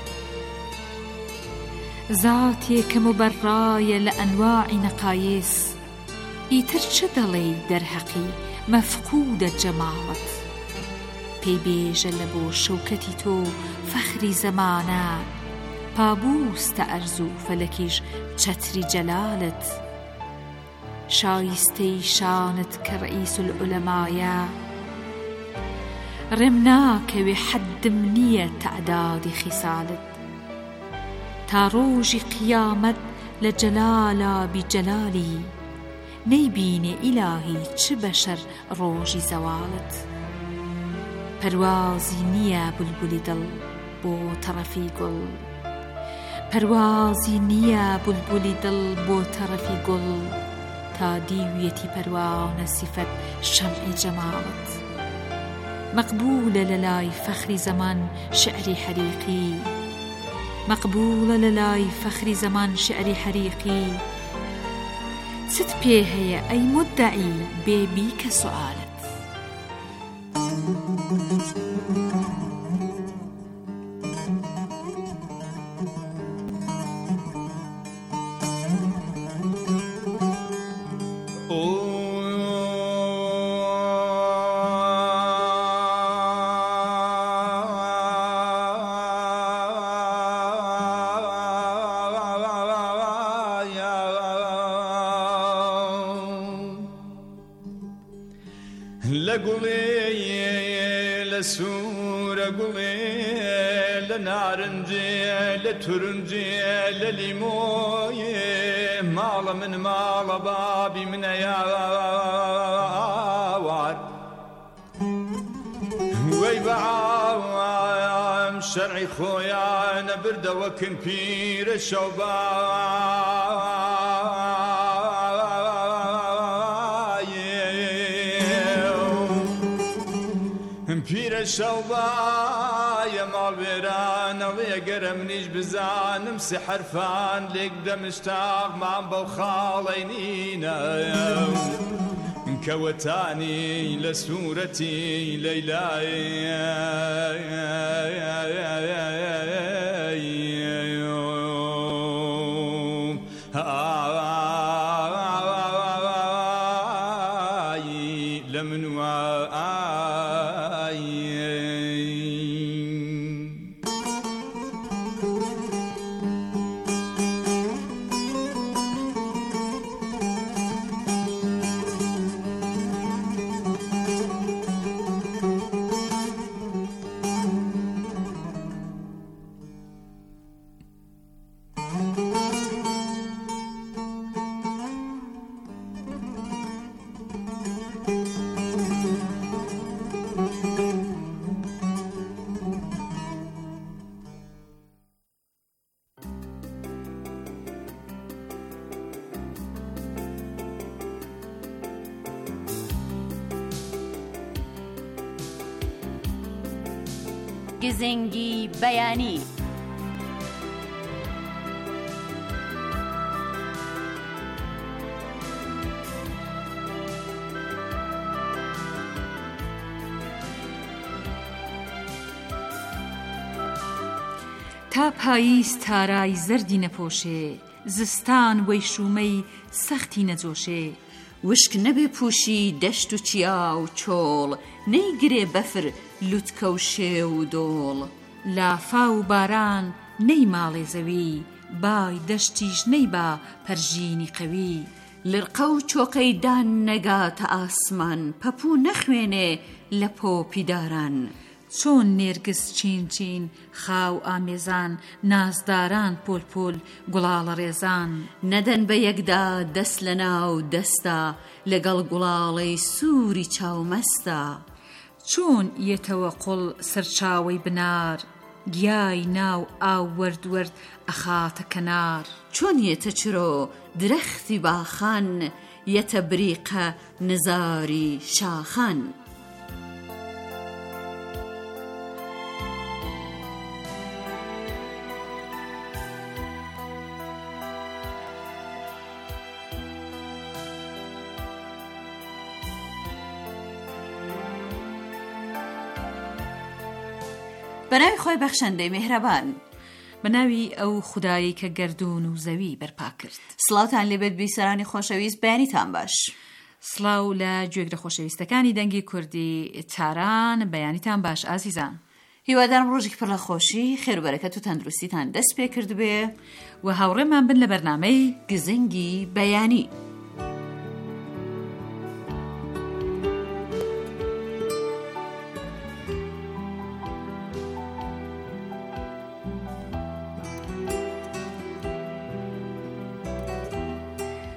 زاتێکە مبەڕایە لە ئەنواعی نەقایس، ئیتر چ دەڵێی دەرهەقی مەفقودە جەماڵت. پێی بێژە لە بۆ شەوکەتی تۆ فەخری زەمانە، پابووستە ئەرز و فەلەکیش چەتری جەلالت. شایستەی شانت کە ڕئیس العولەمایە، ڕێم ناکەوێ حەدم نییە تەعدادی خیسالت. تا ڕۆژی قیامەت لە جەلالە بیجەلالی، نەیبینێ ئیلاهی چ بەشەر ڕۆژی زەواڵت. پەروازی نییە بولبولی دڵ بۆ تەڕەفی گوڵ، پەروازی نییە بولبولی دڵ بۆ تەڕەفی گوڵ، تا دیویەتی پەروانە سیفەت شەمعی جەماڵت. مەقبولە لەلای فەخری زەمان شعری حەریقی، مەقبولە لەلای فەخری زەمان شعری حەریقی. چت پێ هەیە ئەی مودعی بێبی کە سوالت؟ لسورة قولي لنارنجي لترنجي لليموي مال من مال بابي من ياوار ويبعام شرعي خويا نبرد وكن بير الشوبان پیر شوبای مال بیران وی گرم نیش بزانم سی حرفان لیک دمشتاق من بو خالینینا كوتاني لسورتي ليلاي گزنگی بەیانی. تا پاییز تارای زەردی نەپۆشێ، زستان وەی شومەی سەختی نەجۆشێ. وشک نەبێ پوشی دەشت و چیا و چۆڵ، نەیگرێ بەفر لوتکە و شێ و دۆڵ. لافا و باران نەی ماڵێ زەوی، بای دەشتیش نەی با پەرژینی قەوی. لرقە و چۆقەی دان نەگاتە ئاسمان، پەپوو نەخوێنێ لە پۆپیداران. چۆن نێرگس چین چین خاو ئامێزان، نازداران پۆل پۆل گوڵاڵە ڕێزان. نەدەن بە یەکدا دەست لە ناو دەستا، لەگەڵ گوڵاڵەی سووری چاومەستا. چۆن یەتەوە قوڵ سەرچاوەی بنار، گیای ناو ئاو وەرد وەرد ئەخاتە کەنار. چۆن یەتە چرۆ درەختی باخان، یەتە بریقە نزاری شاخان. بەناوی خۆی بەخشەندەی میهرەبان، بەناوی ئەو خودایی کە گەردون و زەوی بەرپا کرد. سڵاوتان لێبێت بیسەرانی خۆشەویست، بەیانیتان باش. سڵاو لە گوێگرە خۆشەویستەکانی دەنگی کوردی تاران، بەیانیتان باش ئازیزان. هیوادارم ڕۆژێکی پڕ لە خۆشی، خێر و بەرەکەت و تەندروستیتان دەست پێ کرد بێ و هاوڕێمان بن لە بەرنامەی گزنگی بەیانی.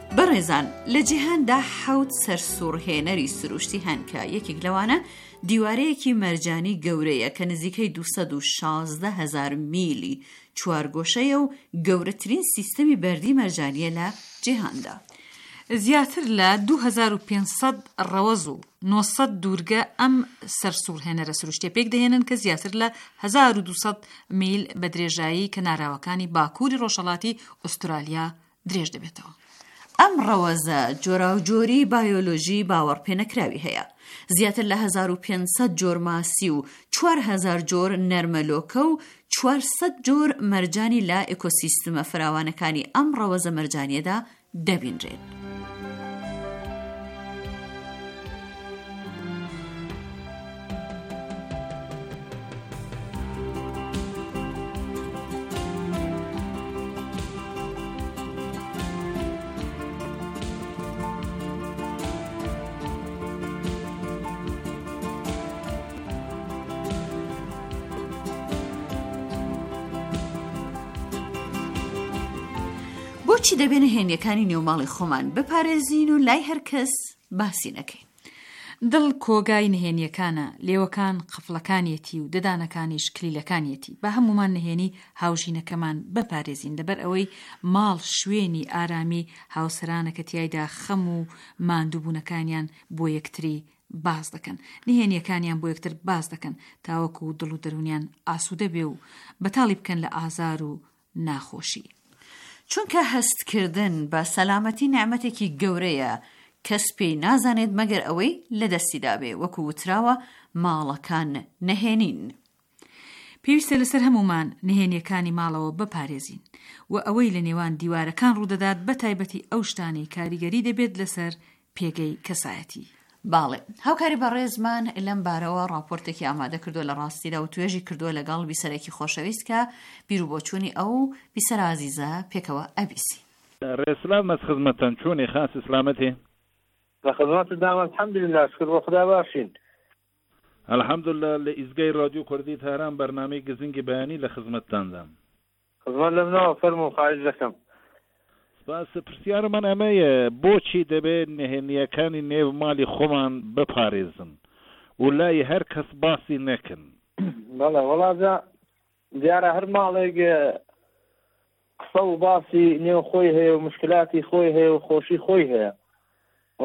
بەڕێزان لە جیهاندا 7 سەرسوڕهێنەری سروشتی هەن کە یەکێک لەوانە دیوارەیەکی مەرجانی گەورەیە کە نزیکەی 216,000 میلی چوارگۆشەیە و گەورەترین سیستەمی بەردی مەرجانیە لە جیهاندا. زیاتر لە 2500 ڕەوەز و 900 دوورگە ئەم سەرسوڕهێنەرە سروشتیە پێک دەهێنن کە زیاتر لە 1200 میل بە درێژایی کەناراوەکانی باکووری ڕۆژهەڵاتی ئوسترالیا درێژ دەبێتەوە. ئەم ڕەوەزە جۆراوجۆری بایۆلۆژی باوەڕپێنەکراوی هەیە. زیاتر لە 1500 جۆر ماسی و 4000 جۆر نەرمەلۆکە و 400 جۆر مەرجانی لە ئێکۆسیستمە فراوانەکانی ئەم ڕەوەزە مەرجانیەدا دەبینرێن. بۆچی دەبێنە هێنیەکانی نێوماڵی خۆمان بپارێزین و لای هەر کەس باسی نەکەین؟ دڵ کۆگای نهێنیەکانە، لێوەکان قفڵەکانیەتی و ددانەکانیش کلیلەکانیەتی. بە هەمومان نهێنی هاوژینەکەمان بپارێزین لەبەر ئەوەی ماڵ شوێنی ئارامی هاوسەرانەکە تیایدا خەم و ماندووبوونەکانیان بۆ یەکتری باز دەکەن، نهێنیەکانیان بۆ یەکتر باز دەکەن تاوەکو دڵ و دەرونیان ئاسوودە بێ و بەتاڵی بکەن لە ئازار و ناخۆشی. چونکە هەستکردن بە سەلامەتی نعمەتێکی گەورەیە کەس پێی نازانێت مەگەر ئەوەی لە دەستیدا بێ، وەکو وتراوە ماڵەکان نەهێنین. پێویستە لەسەر هەمومان نهێنیەکانی ماڵەوە بپارێزین و ئەوەی لە نێوان دیوارەکان ڕوودەدات بە تایبەتی ئەو شتانەی کاریگەری دەبێت لەسەر پێگەی کەسایەتی. باڵێ، هاوکاری بەڕێزمان لەم بارەوە راپۆرتێکی ئامادە کردووە لە ڕاستیدا و توێژی کردووە لەگەڵ بیسەرێکی خۆشەویست کە بیرروبۆچوونی ئەو بیسەر عەزیزە پێکەوە ئەبیسی. ڕێسلام مەس خزمەتەن چۆنی خاص سلامەتی؟ لە خزمەت داوە الحەمدولله شکر بۆ خدا باشین. الحەمدولله لە ئیزگای رادیۆ کوردی تاران بەرنامەی گزنگی بەیانی لە خزمەتتاندام. خزمەت لە منەوە فەرموو خواهش دەکەم. پرسیارمان ئەمەیە بۆچی دەبێت نهێنیەکانی نێو ماڵی خۆمان بپارێزن و لای هەر کەس باسی نەکەن؟ بەڵێ وەڵاجا دیارە هەر ماڵێک قسە و باسی نێو خۆی هەیە و مشکلاتی خۆی هەیە و خۆشی خۆی هەیە و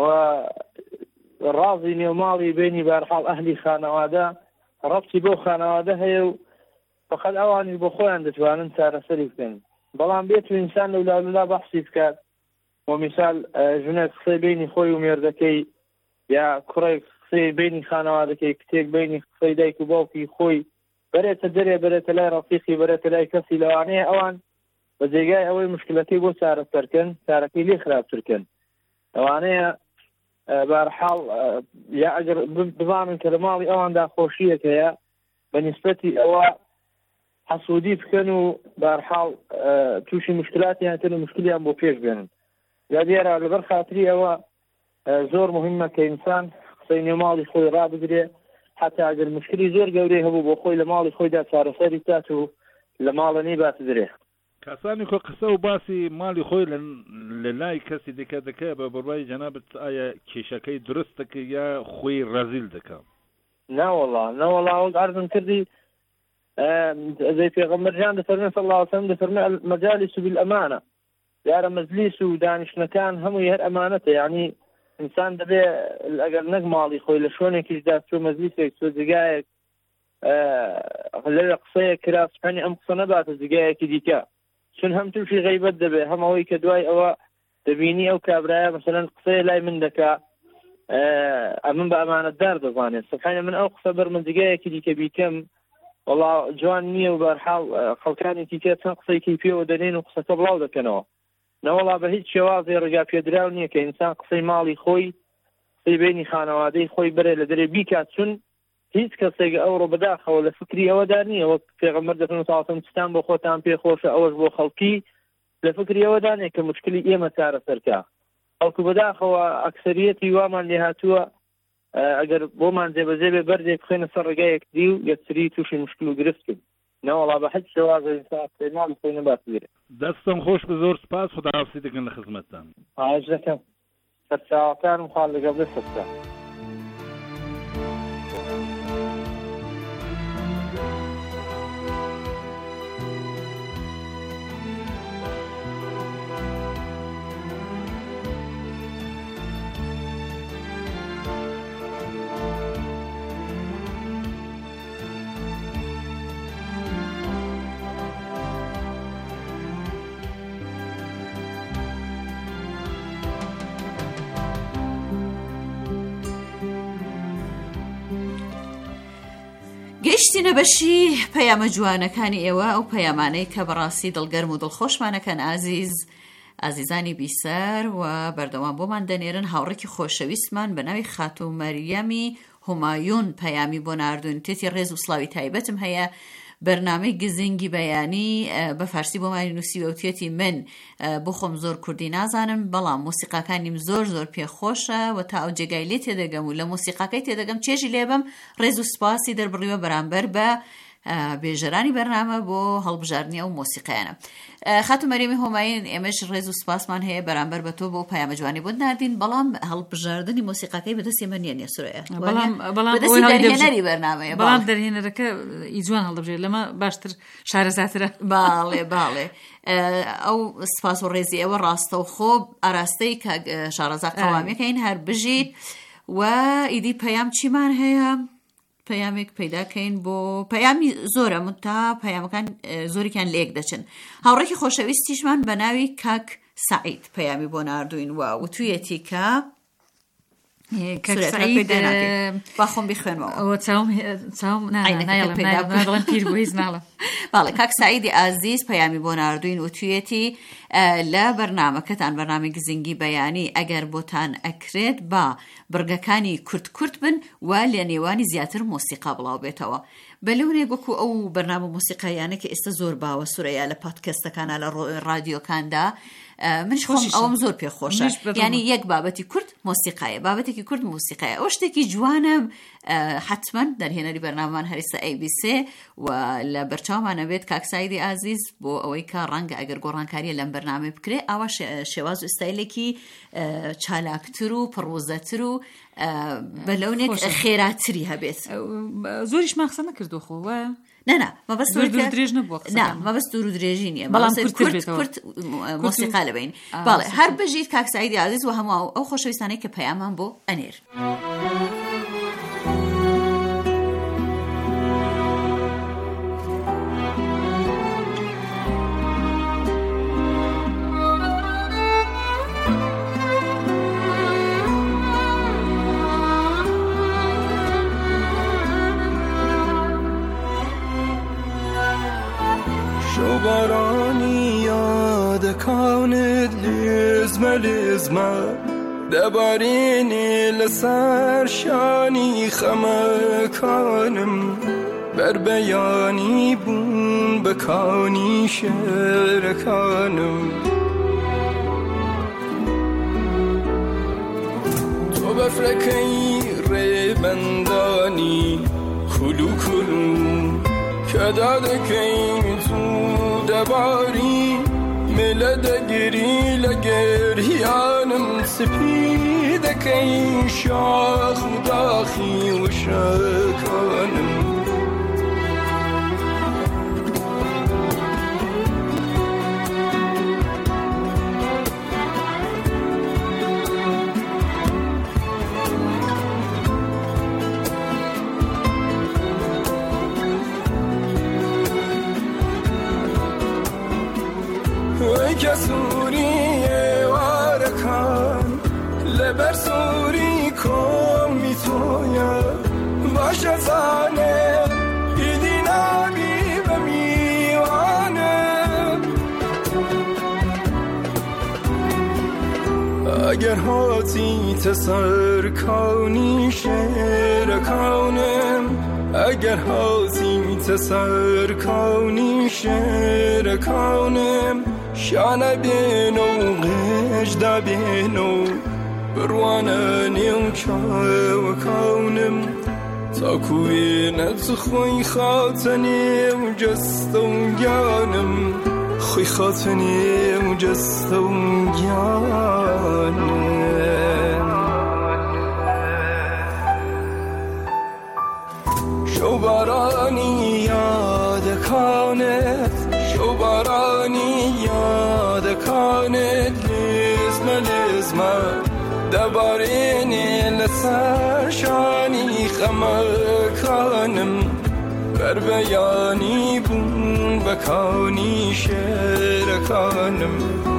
ڕازی نێو ماڵی بینی بەرحاڵ ئەهلی خانەوادە ڕەبتی بۆ خانەوادە هەیە و فقط ئەوانی بۆ خۆیان دەتوانن چارەسەری بکەن. بەڵام بێت و ئینسان لەولا بەحسی بکات و میسال ژنێک قسەی بینی خۆی و مێردەکەی یا کوڕێک قسەی بینی خانەوادەکەی کتێک بینی قسەی دایک و باوکی خۆی بەرێتە دەرێ بەرێتە لای ڕەفیقی بەرێتە لای کەسی لەوانەیە ئەوان بە جێگای ئەوەی مشکلەکەی بۆ چارەسەرکەن چارەکەی لێ خراپترکەن. ئەوانەیە بەرحاڵ یا ئەگەر بزانن کە لە ماڵی ئەواندا خۆشیەک هەیە بە نیسبەتی ئەوە حەسوودی بکەن و بەرحاڵ تووشی مشکلاتیان تر و مشکلیان بۆ پێش بێنن. یا دیارە لەبەر خاتری ئەوە زۆر مهمە کە ئینسان قسەی نێو ماڵی خۆی ڕابگرێ حتا ئەگەر مشکلی زۆر گەورەی هەبوو بۆ خۆی لە ماڵی خۆیدا چارەسەری بکات و لە ماڵەنی بات درێ. کەسانی کۆ قسە و باسی ماڵی خۆی لە لای کەسی دیکە دەکە بە بڕوای جەنابەت ئایا کێشەکەی درست دەکە یا خۆی ڕەزیل دەکە؟ نەوەڵا عەرزم کردی زي پیغمبر جان دفرمي صلى الله عليه وسلم دفرمي المجالس بالأمانة يارا مجلس ودانشنكان هم يهر أمانته يعني إنسان دبي الأقل نقمالي خوي لشوني كيش داف شو مجلسك شو زقايق خلال قصية كراس حاني أم قصة نبات الزقايق ديكا شون هم تمشي غيبت دبي هم هوي كدواي أو دبيني أو كابرايا مثلا قصية لاي من دكا أمن بأمانة دار دظاني سبحانه من أو قصة بر من زقايق ديكا بيكم والله جوان نییە و بەرحاڵ خەڵکانێکی تێ چەند قسەیکی پێوە دەنێن و قسەکە بڵاو دەکەنەوە. نەوەڵا بە هیچ شێوازێ ڕێگا پێدراو نییە کە ئینسان قسەی ماڵی خۆی قسەی بینی خانەوادەی خۆی بەرێ لە دەرێ بیکات چون هیچ کەسێک ئەوڕۆ بەداخەوە لە فکری ئەوەدا نییە وەک پێغەمبەر دەفەرمێ ساڵسەم چتان بۆ خۆتان پێ خۆشە ئەوەش بۆ خەڵکی لە فکری ئەوەدا نییە کە مشکلی ئێمە چارەسەرکە. ئەوکو بەداخەوە ئەکسەریەتی وامان لێ هاتووە ئەگەر بۆمان جێبەجێ بێ بەردێک بخێنە سەر ڕێگایەک دی و یەکتری تووشی مشکل و گرفتن نەوەڵا بە هیچ شێوازێک استعمال بکەین باس بێت. دەستم خۆش بە زۆر سپاس خوداحافظی دەکەن لە خزمەتتان. ئاش دەکەم سەرچاوەکانم خوا لەگەڵ دەستە. گەیشتینە بەشی پەیامە جوانەکانی ئێوە ئەو پەیامانەی کە بەڕاستی دڵگەرم و دڵخۆشمانەکەن ئازیزانی بیسەر و بەردەوام بۆمان دەنێرن. هاوڕێکی خۆشەویستمان بە ناوی خاتوو مەریەمی هومایون پەیامی بۆ ناردوون. تێتی ڕێز و سڵاوی تایبەتم هەیە. بەرنامەی گزنگی بەیانی بە فارسی بۆمانی نووسیوە و تێتی من بۆ خۆم زۆر کوردی نازانم، بەڵام مۆسیقاکانیم زۆر زۆر پێخۆشە و تا ئەو جێگای لێ تێدەگەم و لە مۆسیقاکەی تێدەگەم چێژی لێبم. ڕێز و سپاسی دەربڕیوە بەرامبەر بە بێژەرانی بەرنامە بۆ هەڵبژاردننی ئەو مۆسیقایانە. خاتوو مەریەمی هۆماین، ئێمەش ڕێز و سپاسمان هەیە بەرامبەر بە تۆ بۆ پەیامە جوانی بۆ ناردین، بەڵام هەڵبژاردننی مۆسیقاکەی بەدەستی من نییە سورەیە بەڵام بەرنامەیە بەڵام دەرهێنەرەکە ئیجوان هەڵدەبژێت لەمە باشتر شارەزاترە. باڵێ ئەو سپاس و ڕێزی ئەوە ڕاستە و خۆ ئاراستەی کە شارەزا قەوامیەکەین هەر بژیت و ئیدی پەیام چیمان هەیە؟ پەیامێک پەیداکەین بۆ پەیامی زۆرە تا پەیامەکان زۆریان لێک دەچن. هاوڕێکی خۆشەویستیشمان بە ناوی کاک سعید پەیامی بۆ ناردوین و وتوویەتی کە باخۆم بخوێنەوە باڵێ کاک سعیدی ئازیز پەیامی بۆ ناردوین و توێتی لە بەرنامەکەتان بەرنامەی گزنگی بەیانی ئەگەر بۆتان ئەکرێت با برگەکانی کورت بن و لە نێوانی زیاتر مۆسیقا بڵاو بێتەوە. بەلەونێک وەکو ئەو بەرنامە مۆسیقایانە کە ئێستا زۆر باوە سورەیە لە پادکەستەکانە لە ڕادیۆکاندا منش خۆم ئەوم زۆر پێخۆشە. یعنی یەک بابەتی کورد مۆسیقایە، بابەتێکی کورد مۆسیقایە. ئەو شتێکی جوانە حتما دەرهێنەری بەرنامەمان هەریسە ABC و لە بەرچاومانە بێت کاک سعیدی ئازیز بۆ ئەوەی کە ڕەنگە ئەگەر گۆڕانکاریە لەم بەرنامە بکرێ ئەوە شێواز و ئستایلێکی چالاکتر و پڕۆزەتر و بەلەونێک خێراتری هەبێت. زۆریش ماخسە نەکردو خۆوە نه مەبەست درێژ نەبووە مەبەست دوور و درێژی نییە، بەڵام کورد مۆسیقا لەبین. باڵێ هەر بژیت کاک سعیدی ئازیز و هەموو ئەو خۆشەویستانەی کە پەیامان بۆ ئەنێر. شوبارانی یادکانت لیزمە دەبارینی لەسەر شانی خەمەکانم بربەیانی بوون بەکانی شێرەکانم. تۆ بەفرەکەی ڕێبەندانی کولو کە دادەکەین تو دەباری ملە دەگیری لە گەریانم سپی دەکەین شاخ و داخی وشەکانم. کە سووریێ وارەکان لەبەر سووری کۆمی تۆیە باشە زانێ ئیدی نامی بە میوانە. ئەگەر هاتیتە سەر کاونی شێرەکانم، ئەگەر هاتیتە سەر کاونی شێرەکانم، شانە بێنە و غێژدا بێنە و بڕوانە نێو چاوەکانم. تاكوينت خوي خاطني وجست وجانم خوي خاطني وجست وجانم شو باراني ياد كانت شو باراني ياد كانت لزمة دباريني لسر شاني خمكانم بر بياني بون بكاني شركانم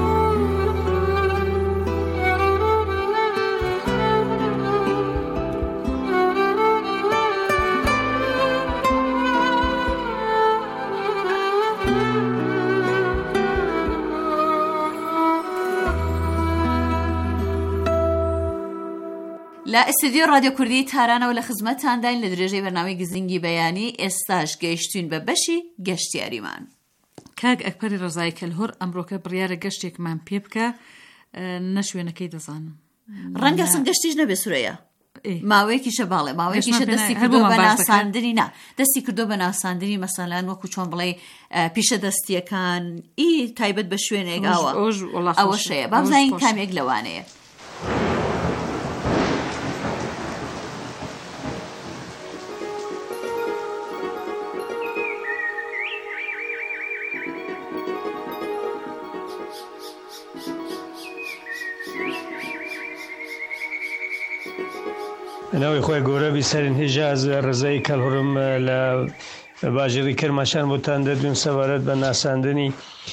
لا استدیو رادیو کوردی تارانەوە لە خزمەتتانداین لە درێژەی بەرنامەی گزینگی بەیانی ئێستاش گەیشتوین بە بەشی گەشتیاریمان. کاک ئەکبەری ڕۆزای کەلهۆر ئەمڕۆکە بڕیارە گەشتێکمان پێ بکە نەشوێنەکەی دەزانم ڕەنگە سم گەشتیش نەبێ سورەیە ماوەیەکیشە باڵێ ماوەیەکیشە دەستی کردو بە ناساندنی نا دەستی کردو بە ناساندنی مەسەلەن وەکو چۆن بڵێ پیشە دەستیەکان ئی تایبەت بە شوێنێک ئەوە شەیە با بزانین کامێک لەوانەیە. ناوی خۆی گەورە بیسەرین هێژاز ڕزای کەلهۆرم لە باژێری کەرماشان بۆتان دەدوین سەبارەت بە ناساندنی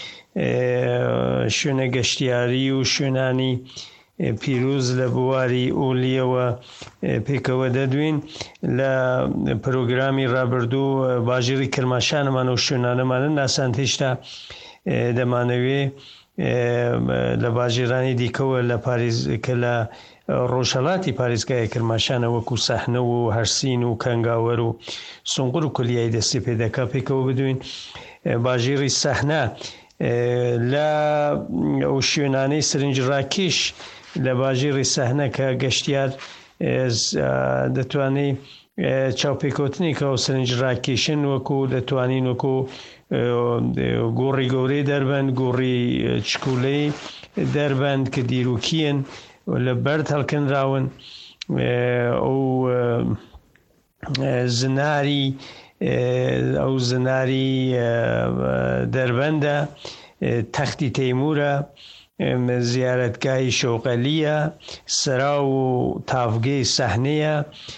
شوێنە گەشتیاری و شوێنانی پیرۆز لە بواری ئۆلیەوە پێکەوە دەدوین لە پرۆگرامی ڕابردوو باژێری کەرماشانمان و شوێنانەمانە ناساند هێشتا دەمانەوێ لە باژێرانی دیکەوە لە پاریز کە لە ڕۆژهەڵاتی پارێزگای کرماشانە وەکو سەحنە و هەرسین و کەنگاوەر و سونقور و کولیای دەستی پێدەکا پێکەوە بدوین. باژێری سەحنە لە ئەو شوێنانەی سرنجڕاکێش لە باژێری سەحنە کە گەشتیار دەتوانێت چاوپێکەوتنی کە ئەو سرنجڕاکێشن وەکو دەتوانین وەکو گۆڕی گەورەی دەربەند گۆڕی چکولەی دەربەند کە دیروکیەن لە بەرد هەڵکەنراون ئەو زناری دەربەندە تەختی تەیمورە زیارەتگای شەوقەلیە سەرا و تافگەی سەحنەیە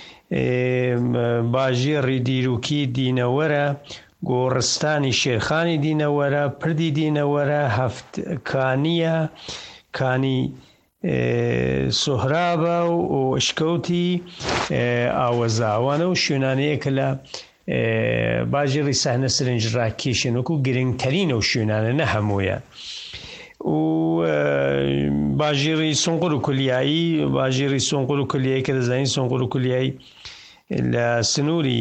باژێڕی دیروکی دینەوەرە گۆڕستانی شێرخانی دینەوەرە پردی دینەوەرە هەفتکانیە کانی سۆهرابە و شکەوتی ئاوەزاوانە و شوێنانەیە کە لە باژێڕی سەحنە سرنجڕاکێشن وەکو گرنگترینە و شوێنانە نە هەموویە. و باژێڕی سونقور و کولیایی باژێڕی سونقور و کولیایی کە دەزانین سونقور و کولیایی لە سنووری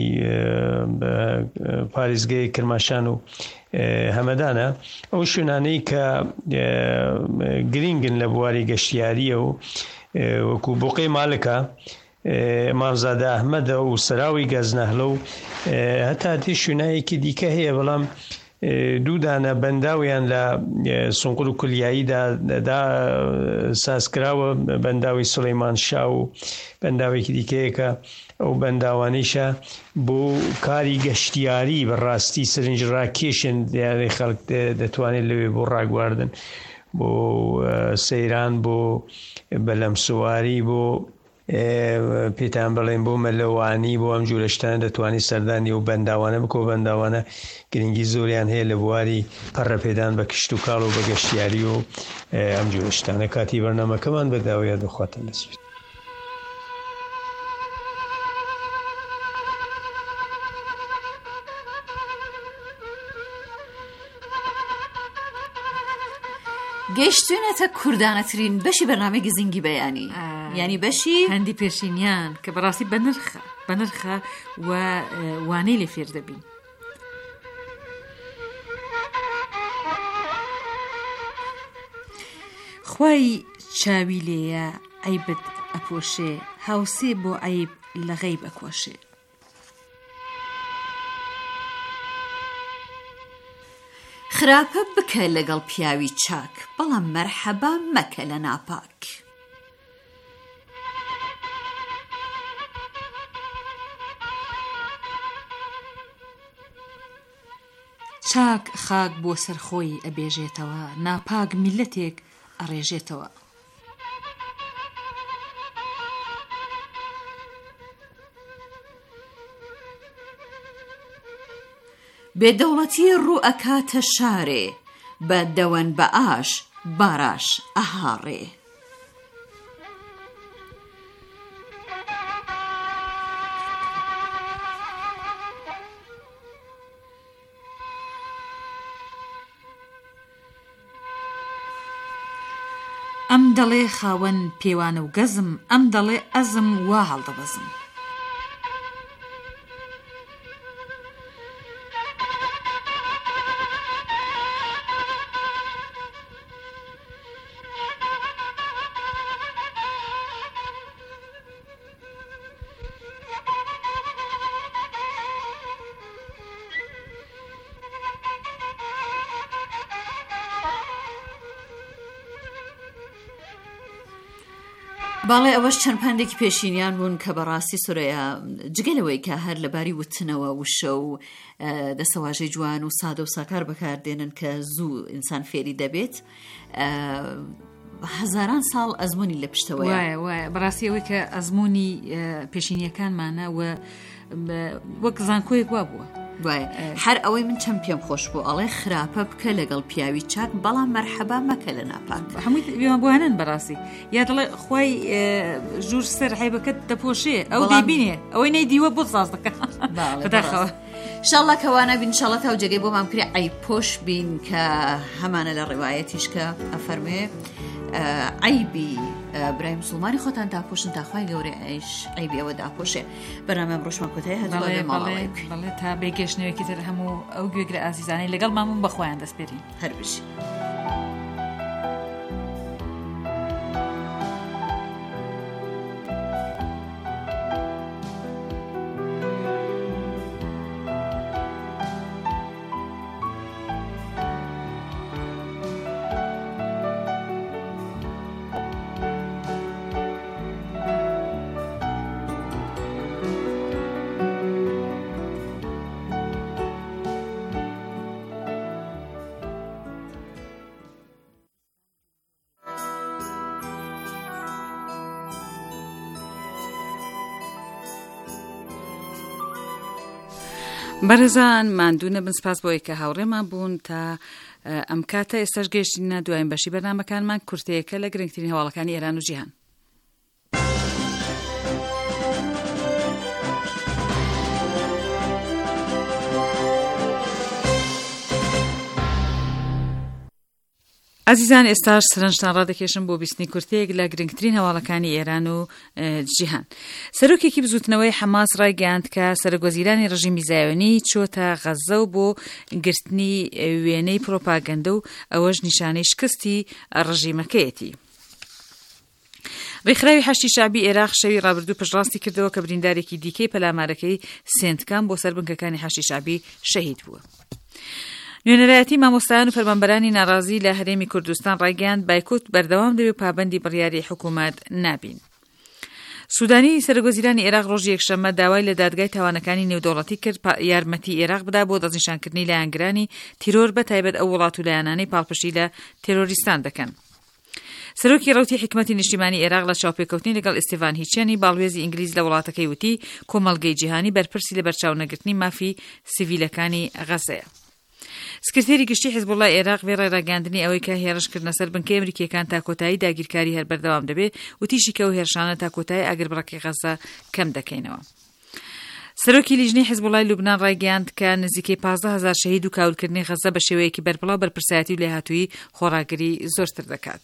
پارێزگای کرماشان و هەمەدانە ئەو شوێنانەی کە گرنگن لە بواری گەشتیاریە و وەکو بۆقەی مالکە مامزادە ئەحمەدە و سەراوی گەزنەهلە و هەتا تی شوێنایەکی دیکە هەیە بەڵام دوودانە بەنداویان لە سونقور و کولیاییدا سازکراوە بەنداوی سولەیمان شا و بەنداوێکی دیکەیە کە ئەو بەنداوانیشە بۆ کاری گەشتیاری بەڕاستی سرنجڕاکێشن دیارەی خەڵک دەتوانێت لەوێ بۆ ڕاگواردن بۆ سەیران بۆ بەلەمسواری بۆ پێتان بڵێن بۆ مەلەوانی بۆ ئەم جۆرە شتانە دەتوانێت سەردانی و بەنداوانە بکۆ بەنداوانە گرنگی زۆریان هەیە لە بواری پەڕەپێدان بە کشت و کاڵ و بە گەشتیاری و ئەم جۆرە شتانە. کاتی بەرنامەکەمان بەداوایە دەخواتە دەسوێت. گەیشتوێنێتە کوردانەترین بەشی بەرنامەی گزینگی بەیانی یعنی بەشی هەندی پێشینیان کە بەڕاستی بەنرخە و وانەی لێ فێر دەبین. خوای چاوی لێیە عیبت ئەپۆشێ هاوسێ بۆ عیب لە غەیب ئەکۆشێ. خراپە بکە لەگەڵ پیاوی چاک بەڵام مەرحەبا مەکە لە ناپاک. چاک خاک بۆ سەرخۆی ئەبێژێتەوە، ناپاک میلەتێک ئەڕێژێتەوە. بێدەوڵەتی ڕوو ئەکاتە شارێ، بە دەوەن بە ئاش باراش ئەهاڕێ. ئەم دەڵێ خاوەن پێوانە و گەزم، ئەم دەڵێ ئەزم وا هەڵدەبەزم. باڵێ ئەوەش چەند پندێکی پێشینیان بوون کە بەڕاستی سورەیە جگەلەوەی کە هەر لەباری وتنەوە وشە و دەسەواژەی جوان و سادە و ساکار بەکاردێنن کە زوو ئینسان فێری دەبێت، هەزاران ساڵ ئەزمموی لە پشتەوەیە. وایە بەڕاستی ئەوەی کە ئەزمموی پێشینیەکانمانە وەک زانکۆیەک وا بووە. هەر ئەوەی من چەند پێم خۆش بوو ئەڵێ خراپە بکە لەگەڵ پیاوی چاک بەڵام مەرحەبا مەکە لە ناپاک. هەمووی پێمان بوانن بەڕاستی یا دڵێ خۆی ژوور سەر حیبەکەت دەپۆشێ ئەو دەیبینێ ئەوەی نەیدیوە بۆ ساز دەکە. بەداخەوە ئینشاڵڵا کەوانە بین ئینشاڵڵا تا جێگەی بۆ مام کرێ عیب پۆش بین کە هەمانە لە ڕێوایەتیش کە ئەفەرمێ عیبی برای مسلمانی خۆتان داپۆشن تاخوای گەورەی ئەیش عیبی ئەوە داپۆشێ. بەنامە ڕۆژمان کۆتایی هەتووە ماڵەوەیک بەڵێ تا بێگەشتنەوەیەکی تر هەموو ئەو گوێگرە ئازیزانەی لەگەڵ مامون بەخۆیان دەستپێرین هەربژی. بەڕێزان ماندوو نەبن، سپاس بۆ ئەوەی کە هاوڕێمان بوون تا ئەم کاتە ئێستاش گەیشتینە دوایین بەشی بەرنامەکانمان کورتەیەکە لە گرنگترین هەواڵەکانی ئێران و جیهان. عزیزان ئێستاش سەرنجتان ڕادەکێشم بۆ بیستنی کورتەیەک لە گرنگترین هەواڵەکانی ئێران و جیهان. سەرۆکێکی بزوتنەوەی حەماس ڕایگەیاند کە سەرۆکوەزیرانی ڕژیمی زایۆنی چۆتە غەزە و بۆ گرتنی وێنەی پرۆپاگەندە و ئەوەش نیشانەی شکستی ڕژیمەکەیەتی. ڕێکخراوی هەشتی شعبی عێراق شەوی ڕابردوو پشتڕاستی کردەوە کە بریندارێکی دیکەی پەلامارەکەی سێندکان بۆ سەربنکەکانی هەشتی شعبی شەهید بووە. نوێنەرایەتی مامۆستایان و فەرمانبەرانی ناڕازی لە هەرێمی کوردستان ڕایگەیاند بایکۆت بەردەوام دەبێت پابەندی بڕیاری حکوومەت نابین. سوودانی سەرۆکوەزیرانی عێراق ڕۆژی یەکشەممە داوای لە دادگای تاوانەکانی نێودەوڵەتی کرد یارمەتی عێراق بدا بۆ دەستنیشانکردنی لایەنگرانی تیرۆر بە تایبەت ئەو وڵات و لایەنانەی پاڵپشتی لە تێرۆریستان دەکەن. سەرۆکی ڕەوتی حکمەتی نیشتیمانی عێراق لە چاوپێکەوتنی لەگەڵ ئیستیڤان هیچێنی باڵوێزی ئینگلیز لە وڵاتەکەی وتی کۆمەڵگەی جیهانی بەرپرسی لە بەرچاو نەگرتنی مافی سیڤیلەکانی غەزەیە. سکرتێری گشتی حیزبوڵای عێراق وێ ڕێڕاگەاندنی ئەوەی کە هێرشکردنە سەر بنکەی ئەمریکیەکان تا کۆتایی داگیرکاری هەر بەردەوام دەبێت و تیشی کە و هێرشانە تا کۆتایی ئاگربڕەکەی غەزە کەم دەکەینەوە. سەرۆکی لیژنەی حیزبوڵای لوبنان ڕایگەیاند کە نزیکەی 15,000 شەهید و کاولکردنی غەزە بە شێوەیەکی بەربڵاو بەرپرسایەتی و لێهاتووی خۆڕاگری زۆرتر دەکات.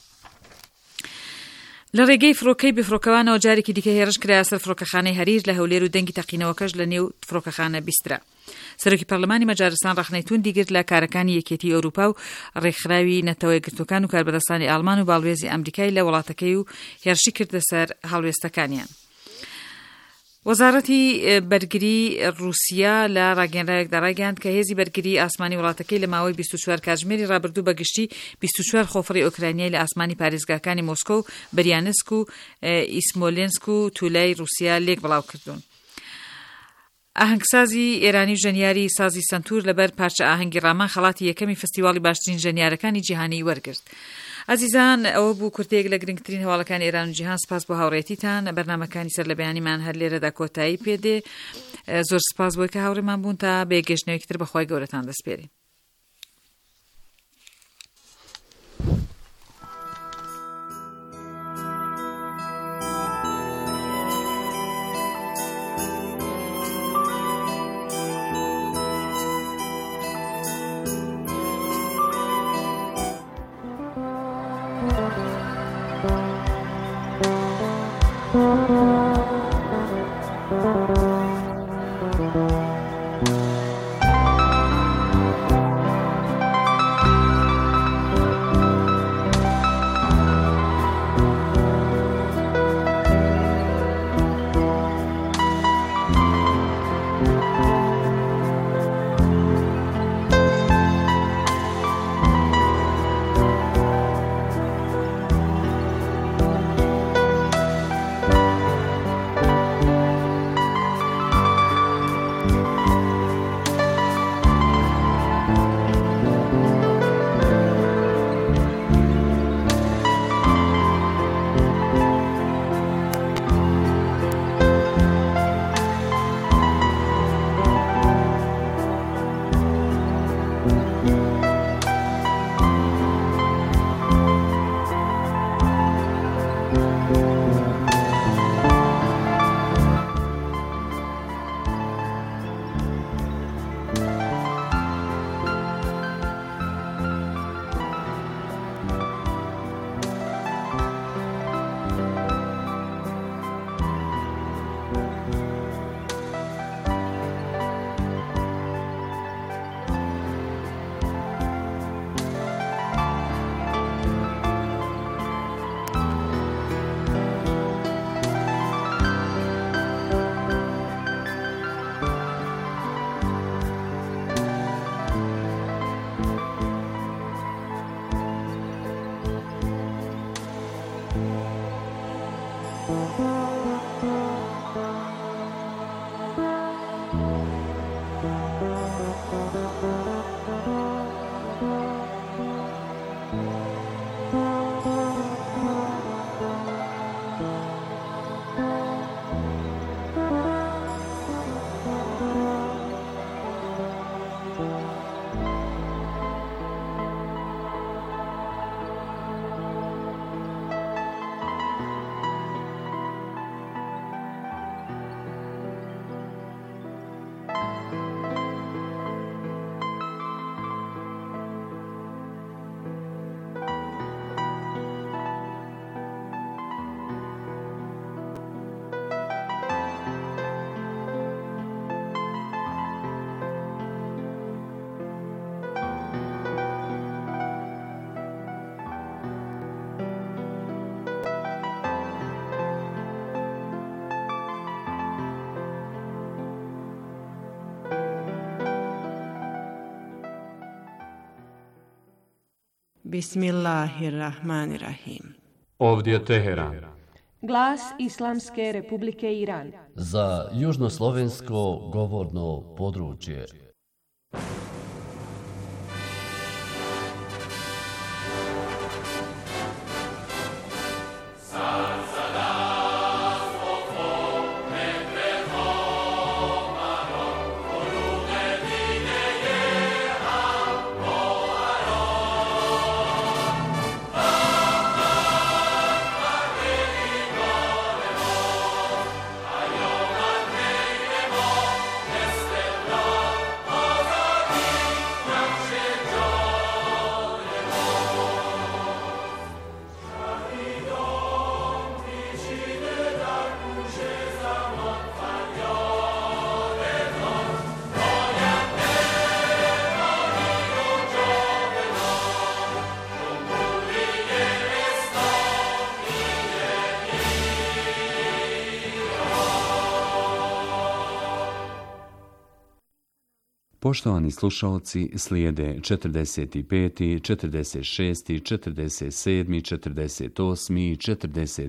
لە ڕێگەی فڕۆکەی بفرۆکەوانەوە جارێکی دیکە هێرش کرا سەر فڕۆکەخانەی هەریر لە هەولێر و دەنگی تەقینەوەکەش لە نێو فڕۆکەخانە بیسترا. سەرۆکی پەرلەمانی مەجارستان ڕەخنەی توندی گرت لە کارەکانی یەکێتی ئەوروپا و ڕێکخراوی نەتەوەی گرتوەکان و کاربەدەستانی ئالمان و باڵوێزی ئەمریکای لە وڵاتەکەی و هێرشی کردە سەر هەڵوێستەکانیان. وەزارەتی بەرگری رووسیا لە ڕاگەنراوێکدا ڕاگەیاند کە هێزی بەرگری ئاسمانی وڵاتەکەی لە ماوەی 24 کاتژمێری ڕابردوو بەگشتی 24 خۆفڕی ئۆکرانیای لە ئاسمانی پارێزگاکانی مۆسکۆ و بەریانسک و ئیسمۆلێنسک و تولای رووسیا لێک بڵاو کردوون. ئاهەنگسازی ئێرانی و ژەنیاری سازی سنتور لەبەر پارچە ئاهەنگی ڕامان خەڵاتی یەکەمی فستیواڵی باشترین ژەنیارەکانی جیهانی وەرگرت. ئازیزان، ئەوە بوو کورتێک لە گرنگترین هەواڵەکانی ئێران و جیهان. سپاس بۆ هاوڕێتیتان. بەرنامەکانی سەر لە بەیانیمان هەر لێرەدا کۆتایی پێدێ. زۆر سپاس بۆی کە هاوڕێمان بوون. تا بێگەشتنەوەیەکی تر بەخوای گەورەتان دەسپێرین. Bismillahirrahmanirrahim. Ovdje je Teheran. Glas Islamske Republike Iran. Za južnoslovensko govorno područje. Poštovani slušalci, slijede 45., 46., 47., 48. i 49.